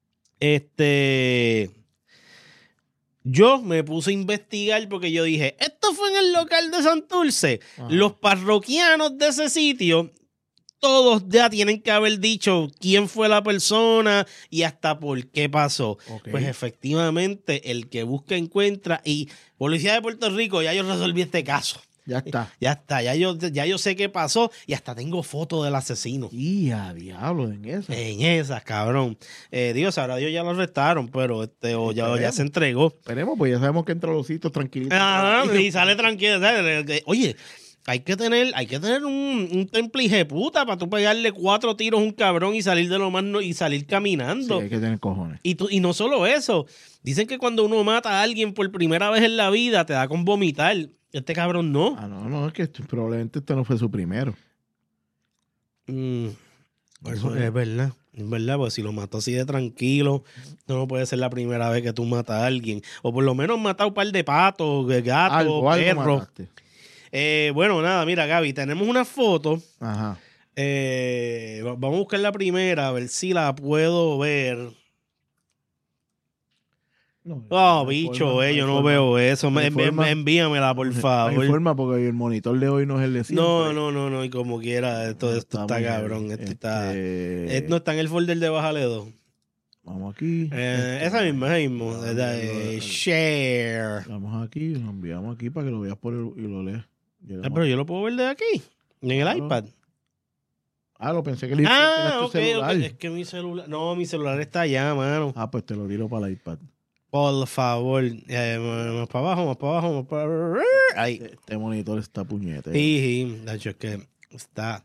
yo me puse a investigar porque yo dije, esto fue en el local de Santurce. Ajá. Los parroquianos de ese sitio... Todos ya tienen que haber dicho quién fue la persona y hasta por qué pasó. Okay. Pues efectivamente, el que busca encuentra. Y Policía de Puerto Rico, ya yo resolví este caso. Ya está. Ya yo sé qué pasó y hasta tengo fotos del asesino. Y a diablo, en esas. En esas, cabrón. Sabrá Dios ya lo arrestaron, pero ya se entregó. Esperemos, pues ya sabemos que entra los sitios tranquilitos. Ajá, y sale tranquilo. Oye, hay que tener un temple hijeputa para tú pegarle 4 tiros a un cabrón y salir de lo más y salir caminando. Sí, hay que tener cojones. Y no solo eso. Dicen que cuando uno mata a alguien por primera vez en la vida, te da con vomitar. Este cabrón no. No, es que probablemente este no fue su primero. Eso es verdad. Es verdad, porque si lo mató así de tranquilo, no puede ser la primera vez que tú matas a alguien. O por lo menos matar un par de patos, gatos, perros. Bueno, nada, mira, Gaby, tenemos una foto. Ajá. Vamos a buscar la primera, a ver si la puedo ver. No, bicho, yo no veo eso. Envíamela, por favor. No hay forma porque el monitor de hoy no es el de siempre. No, y como quiera, esto está cabrón. No está en el folder de Bájale 2. Vamos aquí. Esa misma. Share. Vamos aquí, lo enviamos aquí para que lo veas y lo leas. Pero yo lo puedo ver de aquí, en el iPad. Lo pensé que le tu celular. Okay. Es que mi celular está allá, mano. Pues te lo tiro para el iPad. Por favor, más para abajo, más para... Ahí. Este monitor está puñete. Sí, de hecho es que está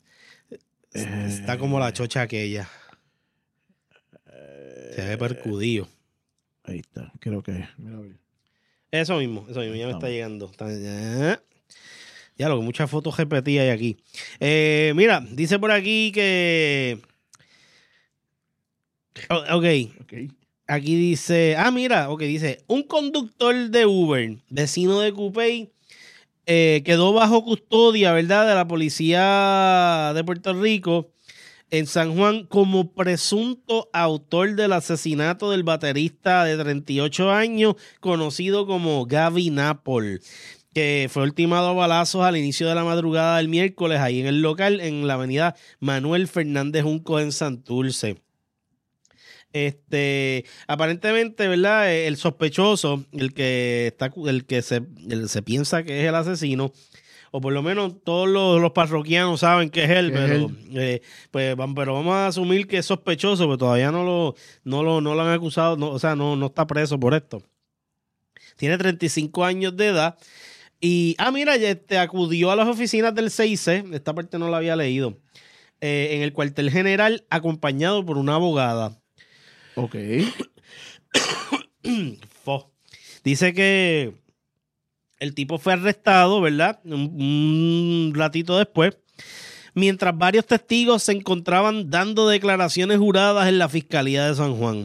como la chocha aquella. Se ve percudido. Ahí está, creo que. Mira, a ver. Eso mismo, ya me está llegando. Ya lo que muchas fotos repetidas hay aquí. Mira, dice por aquí que... Ok, Ok. aquí dice... mira, ok, dice... Un conductor de Uber, vecino de Cupey, quedó bajo custodia, ¿verdad?, de la policía de Puerto Rico en San Juan como presunto autor del asesinato del baterista de 38 años, conocido como Gaby Napol, que fue ultimado a balazos al inicio de la madrugada del miércoles ahí en el local en la avenida Manuel Fernández Junco en Santurce. Aparentemente, ¿verdad? El sospechoso, el que se piensa que es el asesino, o por lo menos todos los parroquianos saben que es él, pero vamos a asumir que es sospechoso, pero todavía no lo han acusado, no está preso por esto. Tiene 35 años de edad y, mira, acudió a las oficinas del CIC, esta parte no la había leído, en el cuartel general acompañado por una abogada. Ok. Dice que el tipo fue arrestado, ¿verdad? Un ratito después, mientras varios testigos se encontraban dando declaraciones juradas en la Fiscalía de San Juan.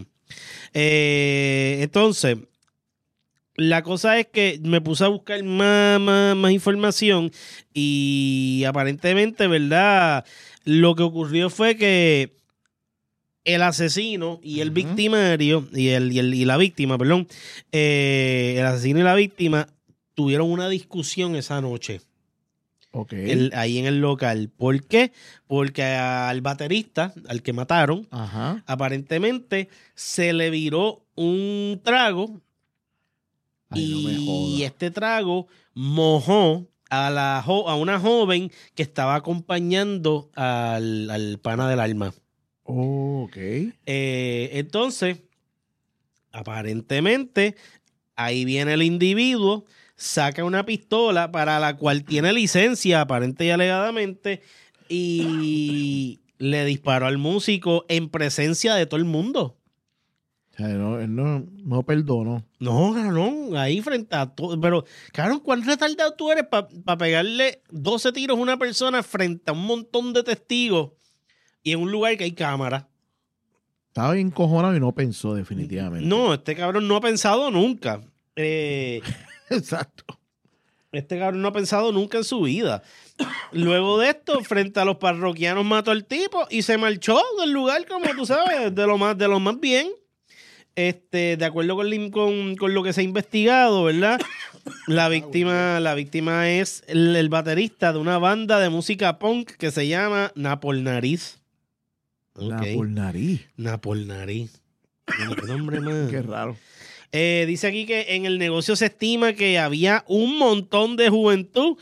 Entonces, la cosa es que me puse a buscar más información y aparentemente, ¿verdad? Lo que ocurrió fue que el asesino y el victimario, y la víctima, perdón, el asesino y la víctima tuvieron una discusión esa noche. Ok. Ahí en el local. ¿Por qué? Porque al baterista, al que mataron, aparentemente se le viró un trago. Ay, no me y jodas. este trago mojó a una joven que estaba acompañando al pana del alma. Ok. Entonces, aparentemente, ahí viene el individuo, saca una pistola para la cual tiene licencia, aparente y alegadamente, y le disparó al músico en presencia de todo el mundo. O sea, él no perdonó. No, ahí frente a todo. Pero, claro, ¿cuán retardado tú eres para pegarle 12 tiros a una persona frente a un montón de testigos y en un lugar que hay cámara? Estaba bien cojonado y no pensó definitivamente. No, este cabrón no ha pensado nunca. Exacto. Este cabrón no ha pensado nunca en su vida. Luego de esto, frente a los parroquianos, mató al tipo y se marchó del lugar, como tú sabes, de lo más bien. De acuerdo con lo que se ha investigado, ¿verdad? La víctima es el baterista de una banda de música punk que se llama Napol Nariz. Napol Nariz. Napol Nariz. Qué nombre más. Qué raro. Dice aquí que en el negocio se estima que había un montón de juventud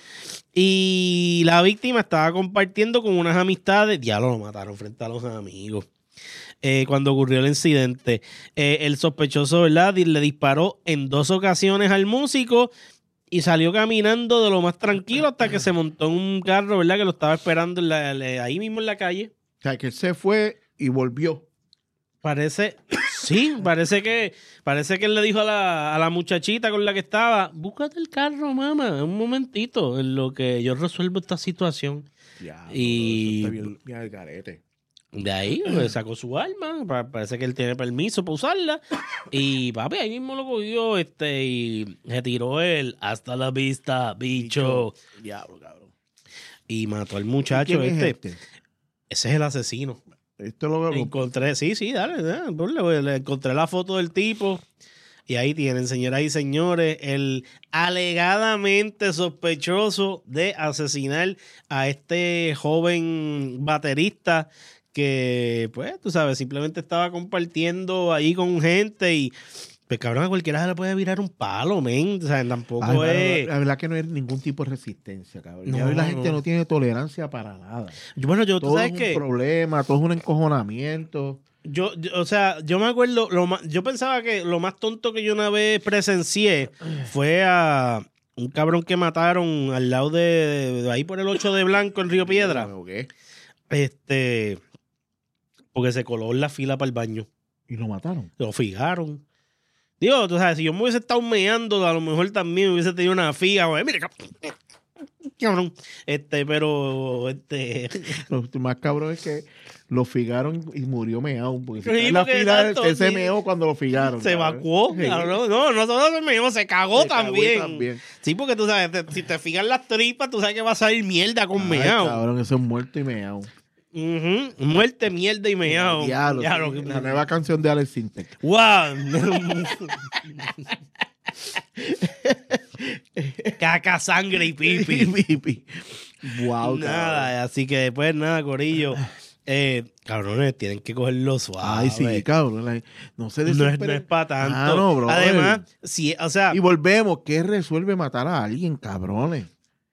y la víctima estaba compartiendo con unas amistades. Diablo, lo mataron frente a los amigos. Cuando ocurrió el incidente, el sospechoso, ¿verdad?, le disparó en 2 ocasiones al músico y salió caminando de lo más tranquilo hasta que se montó en un carro, ¿verdad?, que lo estaba esperando ahí mismo en la calle. O sea, que él se fue y volvió. Parece que él le dijo a la muchachita con la que estaba: búscate el carro, mamá, un momentito, en lo que yo resuelvo esta situación. Ya, Y eso está bien al garete. de ahí pues, sacó su arma, parece que él tiene permiso para usarla, y papi ahí mismo lo cogió y se tiró el hasta la vista, bicho. Diablo, cabrón. Y mató al muchacho. ¿Quién es este? Ese es el asesino. Esto lo Encontré, dale, ponle, le encontré la foto del tipo y ahí tienen, señoras y señores, el alegadamente sospechoso de asesinar a este joven baterista que, pues, tú sabes, simplemente estaba compartiendo ahí con gente y, pues, cabrón, a cualquiera se le puede virar un palo, men, o sea, tampoco es... La verdad que no hay ningún tipo de resistencia, cabrón. No, Ya la gente no. no tiene tolerancia para nada. Bueno, tú Todo sabes es que... un problema, todo es un encojonamiento. O sea, yo me acuerdo, yo pensaba que lo más tonto que yo una vez presencié fue a un cabrón que mataron al lado de ahí por el 8 de Blanco en Río Piedra. ¿Qué? Porque se coló en la fila para el baño. Y lo mataron. Lo fijaron. Digo, tú sabes, si yo me hubiese estado meando, a lo mejor también hubiese tenido una figa. Güey, mira, cabrón. Pero. Lo más cabrón es que lo figaron y murió meado. Porque si Sí, está en la porque final, exacto, él se sí. meó cuando lo figaron. Se cabrón. evacuó. Sí. Cabrón. No solo se meó, se cagó Se cagó también. también. Sí, porque tú sabes, si te fijan las tripas, tú sabes que va a salir mierda con Ay, meao. cabrón, eso es muerto y meado. Ujú. Muerte, mierda y meao. Diablo, Diablo, sí, que- la nueva canción de Alex Sintek. ¡Wow! Caca, sangre y pipi. Wow, Nada, así que después nada, corillo. Cabrones, tienen que cogerlo suave. Ay, sí, cabrón. No se No es desesperen. para tanto. Ah, no, bro. Además, sí, o sea, Y volvemos. ¿Qué resuelve matar a alguien, cabrones?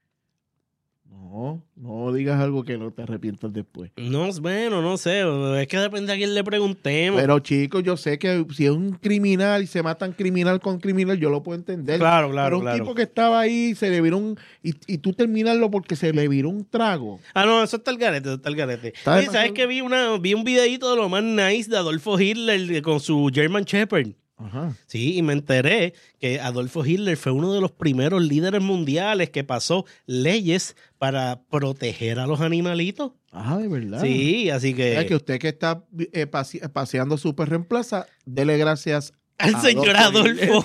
No digas algo que no te arrepientas después. no, bueno, no sé, es que depende a quién le preguntemos. Pero chicos, yo sé que si es un criminal y se matan criminal con criminal, yo lo puedo entender. Claro, Pero un tipo que estaba ahí, se le viró y tú terminarlo porque se le viró un trago. Ah, no, eso está el garete, eso está el garete. Está Oye, demasiado- ¿sabes que vi un videíto de lo más nice de Adolfo Hitler con su German Shepherd? Ajá. Sí, y me enteré que Adolfo Hitler fue uno de los primeros líderes mundiales que pasó leyes para proteger a los animalitos. Ajá, de verdad. Sí, así Es que usted que está paseando su perro en plaza, dele gracias al señor Adolfo Adolfo.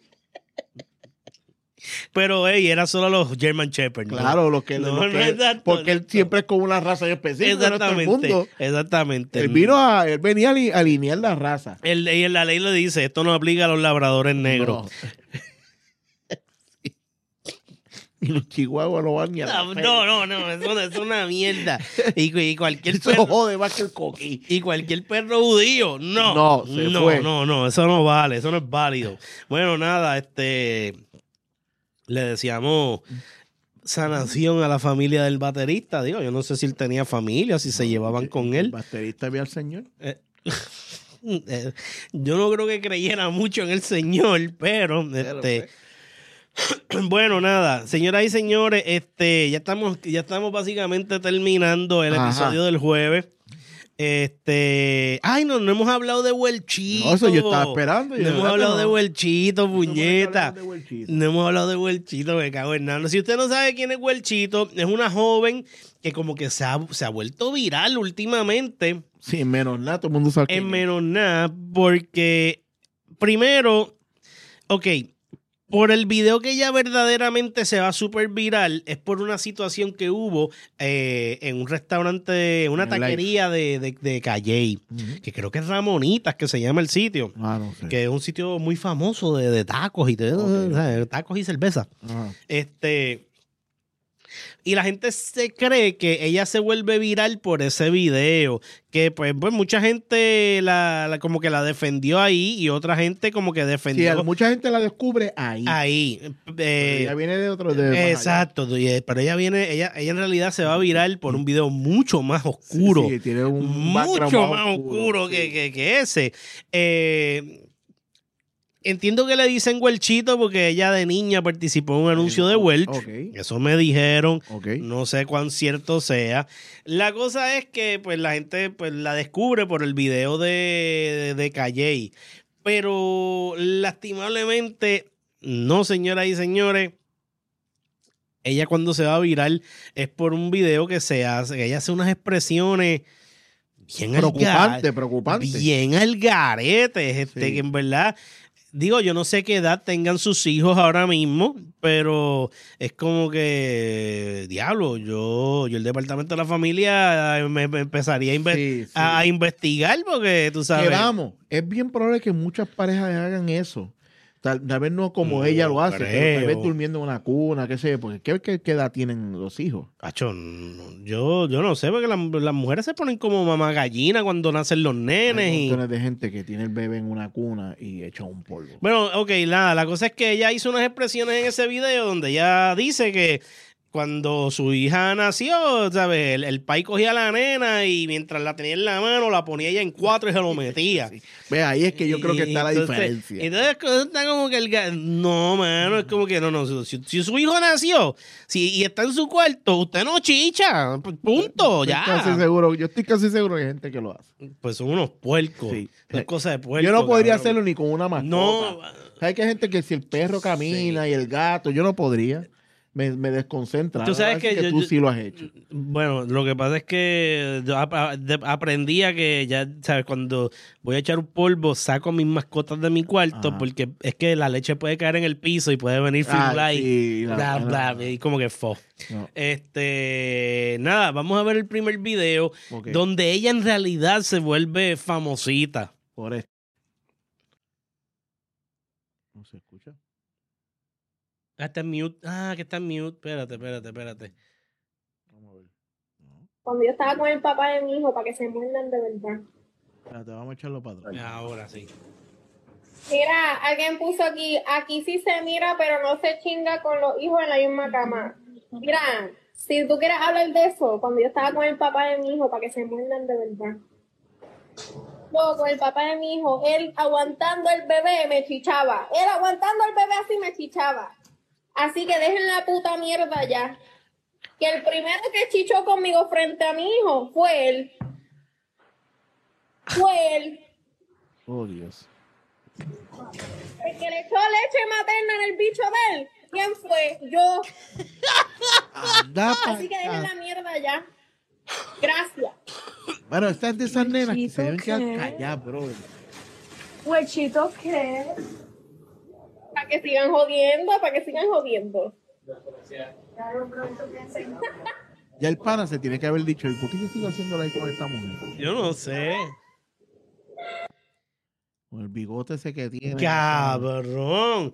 Pero, era solo los German Shepherd. ¿no? Claro, lo que, No, lo no, que exacto, porque él exacto. siempre es con una raza en específico, no todo el Exactamente, mundo. exactamente. Él venía a alinear la raza. Y en la ley le dice, esto no aplica a los labradores negros. No. Y los chihuahuas no van ni a la No, feria. no, eso es una mierda. Y cualquier Eso perro, jode más que el coquí. y cualquier perro judío, no. No, se fue. No, eso no vale, eso no es válido. Bueno, nada, le decíamos sanación a la familia del baterista. Digo, yo no sé si él tenía familia, si se llevaban con ¿El él. baterista vio al señor? Yo no creo que creyera mucho en el Señor, pero bueno, nada, señoras y señores, ya estamos básicamente terminando el Ajá. episodio del jueves. Ay, no hemos hablado de Huelchito. No, eso yo estaba esperando. No hemos hablado de Huelchito, puñeta. De Huelchito. No hemos hablado de Huelchito, me cago en nada. Si usted no sabe quién es Huelchito, es una joven que como que se ha vuelto viral últimamente. Sí, en menos nada, todo el mundo sabe quién En es. menos nada, porque primero, ok, por el video que ella verdaderamente se va súper viral, es por una situación que hubo en un restaurante, una En el taquería de Calley, Ujú. que creo que es Ramonitas, que se llama el sitio, Ah, no sé. que es un sitio muy famoso de tacos y tacos y cerveza. Ajá. Y la gente se cree que ella se vuelve viral por ese video. Que pues mucha gente como que la defendió ahí y otra gente como que Sí, defendió mucha gente la descubre ahí. ahí. Pero ella viene de otro. De más allá. Exacto. Pero ella en realidad se va a viral por un video mucho más oscuro. Sí, tiene un background Mucho más oscuro sí. que ese. Entiendo que le dicen Huelchito porque ella de niña participó en un anuncio de Welch. Ok. Eso me dijeron. Ok. No sé cuán cierto sea. La cosa es que pues la gente pues la descubre por el video de Calley. Pero lastimablemente, no, señoras y señores. Ella cuando se va a viral es por un video que ella hace unas expresiones bien Preocupante. bien al garete, Sí. que en verdad, digo, yo no sé qué edad tengan sus hijos ahora mismo, pero es como que, diablo, yo el departamento de la familia me empezaría Sí, sí. a investigar porque tú sabes. Que vamos, es bien probable que muchas parejas hagan eso. Tal vez no como No ella lo hace, pero tal creo. vez durmiendo en una cuna, qué sé yo, porque ¿qué edad tienen los hijos? Acho, yo no sé, porque las mujeres se ponen como mamá gallina cuando nacen los nenes. Hay Y... montones de gente que tiene el bebé en una cuna y echa un polvo. Bueno, ok, nada, la cosa es que ella hizo unas expresiones en ese video donde ella dice que cuando su hija nació, ¿sabes? El pai cogía a la nena y mientras la tenía en la mano, la ponía ella en 4 y se lo metía. Sí. Ve, ahí es que yo creo que está la diferencia. Entonces está como que no, mano, es como que no. Si su hijo nació y está en su cuarto, usted no chicha. Punto, ya. Yo estoy casi seguro que hay gente que lo hace. Pues son unos puercos. Sí. Son cosas de puerco. Yo no podría cabrón. hacerlo ni con una mascota. No. ¿Sabes que hay gente que si el perro camina y el gato, yo no podría? Me desconcentra. Tú sabes que tú sí lo has hecho. Bueno, lo que pasa es que yo aprendí a que ya, ¿sabes? Cuando voy a echar un polvo, saco mis mascotas de mi cuarto Ajá. porque es que la leche puede caer en el piso y puede venir fly. Sí, Y como que fo. No. Nada, vamos a ver el primer video Ok. donde ella en realidad se vuelve famosita. Por esto. ¿No se escucha? Ah, está en mute. Ah, que está en mute. Espérate. Vamos a ver. No. Cuando yo estaba con el papá de mi hijo, para que se muerdan de verdad. Espérate, vamos a echarlo para atrás. Ahora sí. Mira, alguien puso aquí sí se mira, pero no se chinga con los hijos en la misma cama. Mira, si tú quieres hablar de eso, cuando yo estaba con el papá de mi hijo, para que se muerdan de verdad. Yo con el papá de mi hijo, él aguantando el bebé me chichaba. Él aguantando el bebé así me chichaba. Así que dejen la puta mierda ya. Que el primero que chichó conmigo frente a mi hijo fue él. Fue él. Oh, Dios. El que le echó leche materna en el bicho de él. ¿Quién fue? Yo. Anda pa' Así que dejen acá. la mierda ya. Gracias. Bueno, estas de esas nenas que Luchito, se deben quedar ¿qué? calladas, bro. ¿Huechito qué? Para que sigan jodiendo, para que sigan jodiendo. Ya el pana se tiene que haber dicho, ¿y por qué yo sigo haciendo like con esta mujer? Yo no sé. Con el bigote ese que tiene. Cabrón.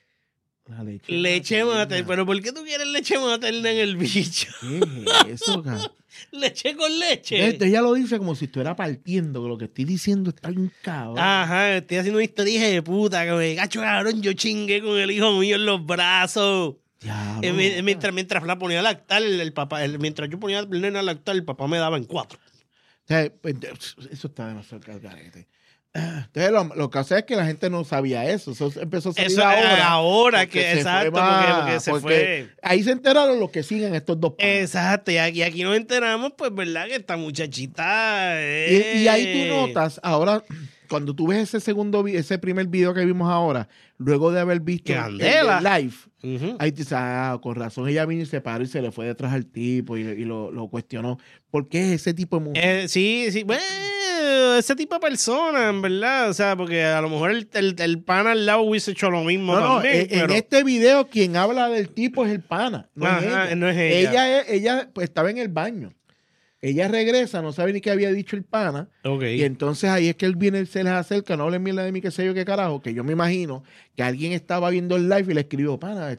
La leche. Leche materna. materna. ¿Pero por qué tú quieres leche materna en el bicho? ¿Qué es eso, cabrón? Leche con leche. Ella lo dice como si estuviera partiendo, que lo que estoy diciendo está bien cabrón. Ajá, estoy haciendo una historia de puta. Que me gacho, cabrón, yo chingué con el hijo mío en los brazos. Diablo. Mientras la ponía a lactar, el papá, mientras yo ponía al nene a lactar, el papá me daba en 4. O sea, pues, eso está demasiado cargarete. Entonces, lo que hace es que la gente no sabía eso. Eso empezó a salir Eso ahora. que porque se exacto, fue más, porque se porque fue. ahí se enteraron los que siguen estos dos panas. Exacto, y aquí nos enteramos, pues, ¿verdad? Que esta muchachita Y ahí tú notas, ahora, cuando tú ves ese primer video que vimos ahora, luego de haber visto ¡Qué el candela! de live, Ujú. ahí te dices, con razón ella vino y se paró y se le fue detrás al tipo y lo cuestionó. ¿Por qué es ese tipo de mujer? Sí, bueno, ese tipo de persona, en verdad, o sea, porque a lo mejor el pana al lado hubiese hecho lo mismo No, también. en pero- este video quien habla del tipo es el pana, no es Ajá, ella. no es ella. Ella pues, estaba en el baño. Ella regresa, no sabe ni qué había dicho el pana. Ok. Y entonces ahí es que él viene, se les acerca, no hablen mierda de mí, qué sé yo, qué carajo, que yo me imagino que alguien estaba viendo el live y le escribió, pana,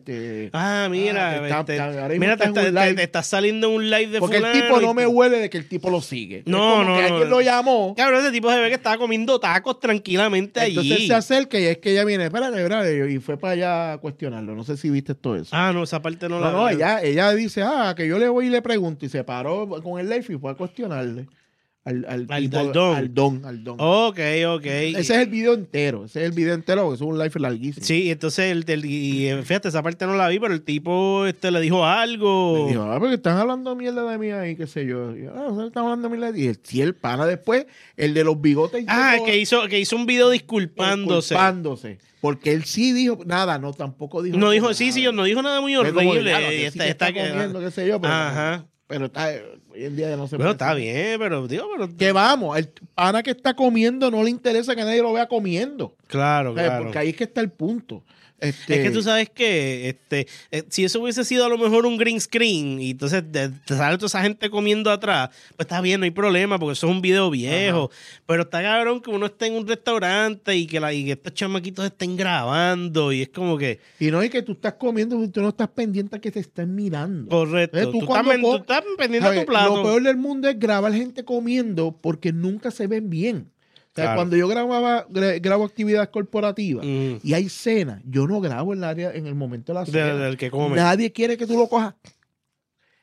Mira, ahora mismo mira, está en un live. te está saliendo un live de porque el fulano tipo y no me tú- huele de que el tipo lo sigue. No, Es como no, que no. alguien lo llamó. Cabrón, ese tipo se ve que estaba comiendo tacos tranquilamente Entonces allí. él se acerca y es que ella viene, espérate, y fue para allá a cuestionarlo. No sé si viste todo eso. No, esa parte no la No, vi. ella dice, que yo le voy y le pregunto. Y se paró con el live y fue a cuestionarle al tipo, al don. al don. Ok. Ese es el video entero. Ese es el video entero porque es un live larguísimo. Sí, entonces, fíjate, esa parte no la vi, pero el tipo le dijo algo. Me dijo, porque están hablando mierda de mí ahí, qué sé yo. Y yo, están hablando mierda de mí. Y el pana después, el de los bigotes. Que hizo un video disculpándose. Porque él sí dijo, nada, no, tampoco dijo. No dijo, nada. sí, no dijo nada muy Es como, horrible. "Diablo, que Y sí que está comiendo, qué sé yo, pero, Ajá. pero está, hoy en día ya no se Bueno, puede está hacer. bien, pero, tío, pero... Que vamos, el pana que está comiendo no le interesa que nadie lo vea comiendo. Claro, claro. Porque ahí es que está el punto. Es que tú sabes que si eso hubiese sido a lo mejor un green screen y entonces te sale toda esa gente comiendo atrás, pues está bien, no hay problema porque eso es un video viejo. Pero está cabrón que uno esté en un restaurante y que estos chamaquitos estén grabando y es como que... Y no es que tú estás comiendo, tú no estás pendiente a que te estén mirando. Correcto. Tú Tú cuando estás, tú estás pendiente de ¿sabes? tu plato. Lo peor del mundo es grabar gente comiendo porque nunca se ven bien. O sea, Claro. cuando yo grabo actividades corporativas Mm. y hay cena, yo no grabo en el momento de la cena. Del que come. Nadie quiere que tú lo cojas.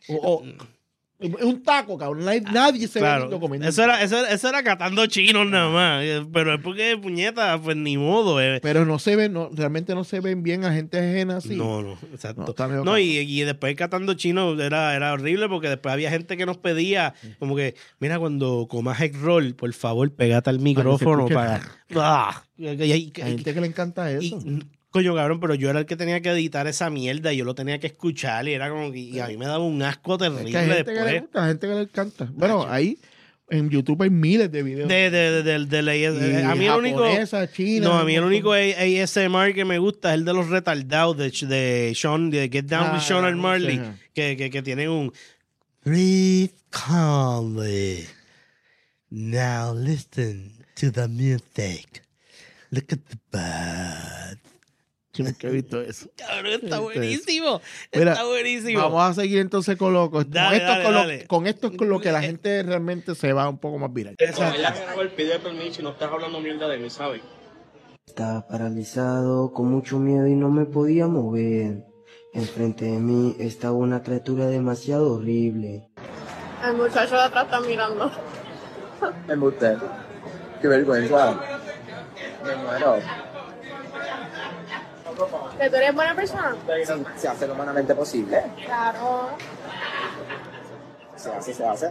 Es un taco, cabrón. Nadie se ve lindo comiendo. Eso era catando chinos nada más. Pero es porque, puñeta, pues ni modo. Pero no se ven, realmente no se ven bien a gente ajena así. No, exacto. No, y después catando chinos era horrible porque después había gente que nos pedía, como que, mira, cuando comas egg roll, por favor, pegate al micrófono para. Hay gente que le encanta eso. Coño, cabrón, pero yo era el que tenía que editar esa mierda y yo lo tenía que escuchar y era como que y a mí me daba un asco terrible es que hay gente después. que le gusta, hay gente que le encanta. Bueno, ahí en YouTube hay miles de videos. A mí el único China, no, a mí el único ASMR que me gusta es el de los retardados de Sean, de Get Down with Sean and Marley, que tienen un breathe calmly. Now listen to the music. Look at the birds. Yo nunca he visto eso. Cabrón, está buenísimo. Mira, está buenísimo. Vamos a seguir entonces con Dale. con esto es con lo que la gente realmente se va un poco más viral. Cuando ella grabó el pide permiso y no estás hablando mierda de mí, ¿sabes? Estaba paralizado, con mucho miedo y no me podía mover. Enfrente de mí estaba una criatura demasiado horrible. El muchacho de atrás está mirando. Embuste. Qué vergüenza. Me muero. ¿Que tú eres buena persona? Sí, se hace lo humanamente posible. Claro. Se hace.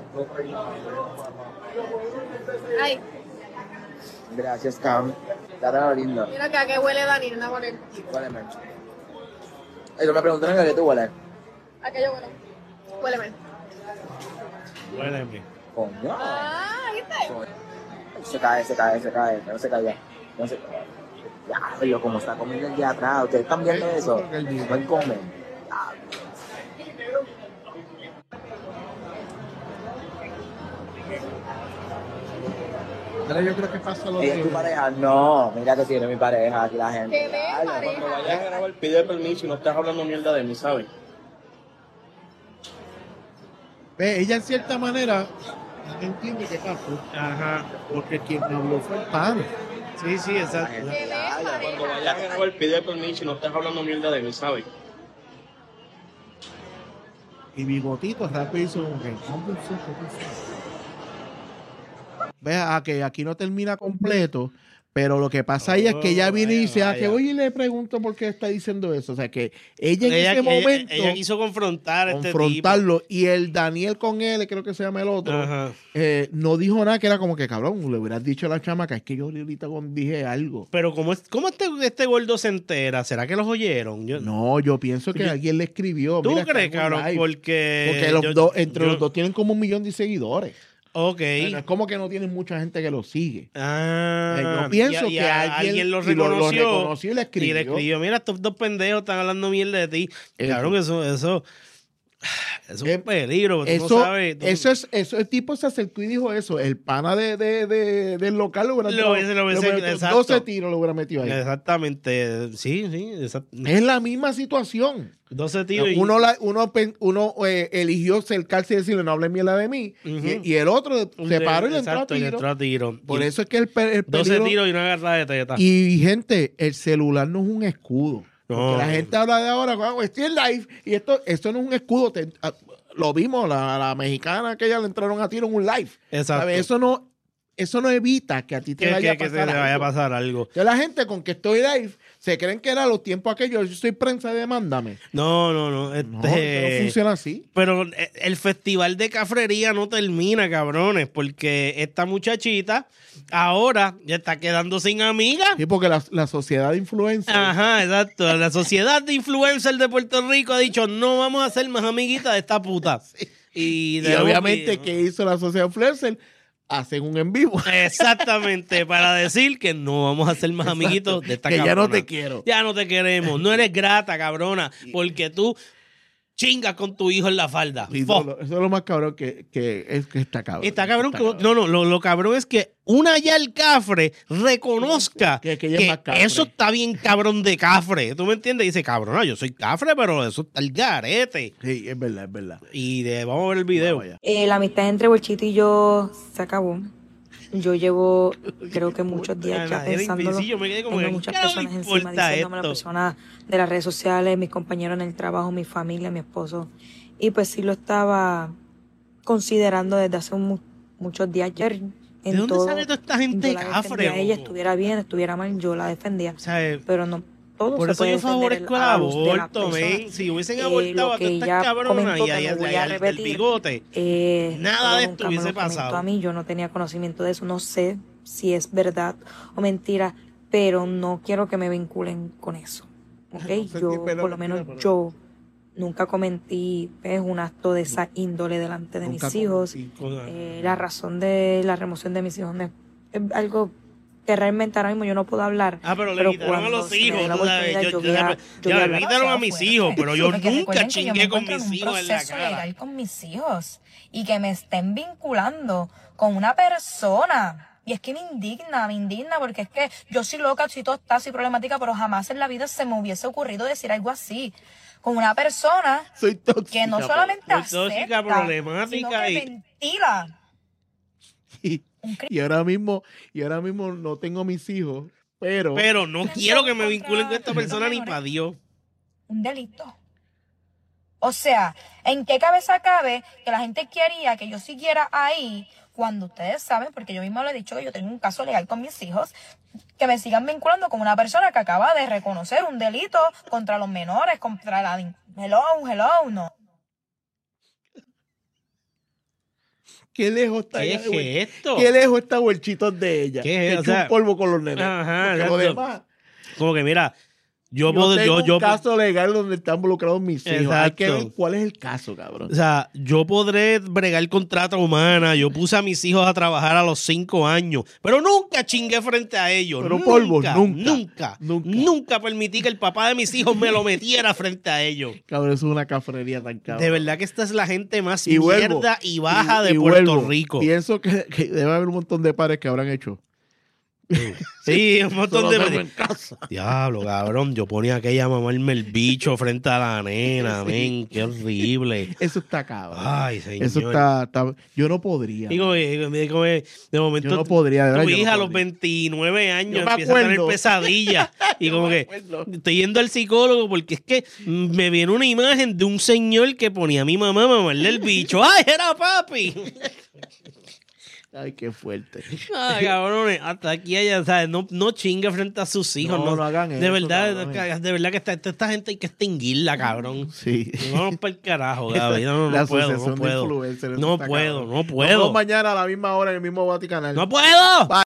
Ay, Gracias, Cam. Date la linda. mira que a qué huele Daniel, anda con él. Huéleme. Ellos me preguntaron a qué tú hueles. ¿A qué yo huele? Huéleme. Huéleme. Coño. Ah, ¿viste? Se cae. No se cae. No se cae. Ya, pero como está comiendo el de atrás. ¿Ustedes están viendo eso? Buen comer. Ahora yo creo que pasa lo ¿Ella es tu pareja? No, mira que tiene mi pareja aquí la gente. ¿Qué ves, Cuando pareja? vayas a grabar, pide permiso y no estás hablando mierda de mí, ¿sabes? Ve, ella en cierta manera entiende qué pasó. Ajá. Porque quien habló fue el pan. Sí, exacto. ¿Qué ves, Cuando pareja? vayas a grabar, pide permiso y no estás hablando mierda de mí, ¿sabes? Y Bigotito rápido hizo un que vea que aquí no termina completo, pero lo que pasa ahí es que ella viene y dice, que voy y le pregunto por qué está diciendo eso. O sea que ella en ese momento ella quiso confrontar a este confrontarlo y el Daniel con él, creo que se llama el otro, Ajá. no dijo nada, que era como que cabrón, le hubieras dicho a la chama que es que yo ahorita dije algo. Pero ¿cómo este gordo se entera? ¿Será que los oyeron? No, yo pienso que alguien le escribió. ¿Tú mira, crees, estamos cabrón? live. Porque los dos, los dos tienen como 1 millón de seguidores. Ok. No es como que no tienen mucha gente que lo sigue. Ah, Yo pienso y que alguien lo y lo reconoció, reconoció y le escribió. Y le escribió, mira, estos dos pendejos están hablando mierda de ti. Claro que eso es un peligro. Tú no sabes, Eso, el tipo se acercó y dijo eso. El pana del local lo hubiera exacto. 12 tiros lo hubiera metido ahí. Exactamente. Sí, exacto. Es la misma situación. 12 tiros. Uno eligió cercarse y decirle no hable mierda de mí. Y el otro se paró y le entró a tiro. Por eso es que el 12 peligro, tiros y una agarrada de teta. Y gente, el celular no es un escudo. No. Porque la gente habla de ahora, estoy en live, y esto no es un escudo. Lo vimos, la mexicana que ella le entraron a tiro en un live. Exacto. ¿Sabes? Eso no evita que a ti te vaya a pasar algo. Entonces la gente con que estoy live se creen que era los tiempos aquellos. Yo soy prensa, demándame. No. No, eso no funciona así. Pero el festival de cafrería no termina, cabrones, porque esta muchachita ahora ya está quedando sin amigas. Sí, porque la sociedad de influencers. Ajá, exacto. La sociedad de influencers de Puerto Rico ha dicho, no vamos a ser más amiguitas de esta puta. Sí. Y obviamente, ¿qué hizo la sociedad de influencers? Hacen un en vivo. Exactamente, para decir que no vamos a ser más amiguitos de esta que cabrona. ya no te quiero. Ya no te queremos. No eres grata, cabrona, porque tú chingas con tu hijo en la falda. Sí, eso es lo más cabrón que está cabrón. Está cabrón. Lo cabrón es que una ya el cafre reconozca que ella es más cafre. Eso está bien cabrón de cafre. ¿Tú me entiendes? Dice, cabrona, yo soy cafre, pero eso está el garete. Sí, es verdad. Y vamos a ver el video. La amistad entre Bolchito y yo se acabó. Yo llevo, creo que muchos días ya Era pensándolo. difícil, yo me quedé como Tengo que, muchas ¿qué le personas encima importa diciéndome, las esto? personas de las redes sociales, mis compañeros en el trabajo, mi familia, mi esposo. Y pues sí lo estaba considerando desde hace muchos días. Ayer, ¿De en dónde todo, sale toda esta gente yo la cafre, defendía. Ella loco? estuviera bien, estuviera mal, yo la defendía. O sea, Pero no, todo por se eso puede yo defender favorezco el a la luz de las aborto, personas. men. Si hubiesen abortado Lo a que todas estas ella cabronas comentó, y que no voy a al del repetir, bigote, nada solo de nunca esto me hubiese lo comentó pasado. a mí, yo no tenía conocimiento de eso, no sé si es verdad o mentira, pero no quiero que me vinculen con eso, ¿ok? No sé si Yo, es verdad por o lo menos mentira, pero- yo nunca cometí un acto de esa índole delante de Nunca mis hijos. cometí. La razón de la remoción de mis hijos es algo que realmente ahora mismo yo no puedo hablar. Ah, pero le quitaron a cuando los se me dé hijos, la tú sabes. oportunidad, Yo, yo yo, voy a- ya, yo voy a me hablar. quitaron a mis hijos, pero yo Porque nunca recuerden que yo me chingué con encuentro en mis un hijos en la proceso cara. legal con mis hijos y que me estén vinculando con una persona. Y es que me indigna, porque es que yo soy loca, soy tostada, soy problemática, pero jamás en la vida se me hubiese ocurrido decir algo así. Con una persona Soy tóxica. que no solamente Soy tóxica, acepta, problemática sino que y- ventila. Y, y ahora mismo no tengo mis hijos, pero No quiero que me vinculen con esta persona ni para Dios. Un delito. O sea, ¿en qué cabeza cabe que la gente quería que yo siguiera ahí cuando ustedes saben, porque yo misma lo he dicho, que yo tengo un caso legal con mis hijos, que me sigan vinculando con una persona que acaba de reconocer un delito contra los menores, contra la... Hello, no. qué lejos está ¿Qué ella es de esto? qué lejos está Huelchitos de ella. ¿Qué es? Que O echa sea, un polvo con los nenes. ajá, Porque lo exacto. demás, Como que mira, yo yo puedo, tengo yo, un caso legal donde están involucrados mis hijos. Hay que Exacto. ver cuál es el caso, cabrón. o sea, yo podré bregar con trata humana. Yo puse a mis hijos a trabajar a los 5 años, pero nunca chingué frente a ellos. Pero polvo, nunca. nunca. Nunca permití que el papá de mis hijos me lo metiera frente a ellos. Cabrón, eso es una cafrería tan cabrón. De verdad que esta es la gente más Y vuelvo, mierda y baja y de Puerto vuelvo. Rico. Pienso que debe haber un montón de padres que habrán hecho. Sí, un montón Eso lo de... tengo en casa. Diablo, cabrón, yo ponía a aquella a mamarme el bicho frente a la nena, men, qué horrible. Eso está cabrón. Ay, señor. Eso está. Yo no podría. Digo, de momento, Yo no podría, de verdad, tu yo no hija a los podría. 29 años Yo me empieza a tener acuerdo. pesadillas. Y como me que acuerdo. estoy yendo al psicólogo porque es que me viene una imagen de un señor que ponía a mi mamá a mamarle el bicho. ¡Ay, era papi! Ay, qué fuerte. Ah, cabrones, hasta aquí ella, ¿sabes? No chingue frente a sus hijos. No, no hagan de eso, verdad, cabrones. de verdad que esta gente hay que extinguirla, cabrón. Sí. Y vamos para el carajo, Esa- Gaby. No la puedo, asociación no de puedo. influencers, eso No está puedo, cabrón. no Nos puedo. vemos mañana a la misma hora en el mismo Vaticanal. ¡No puedo!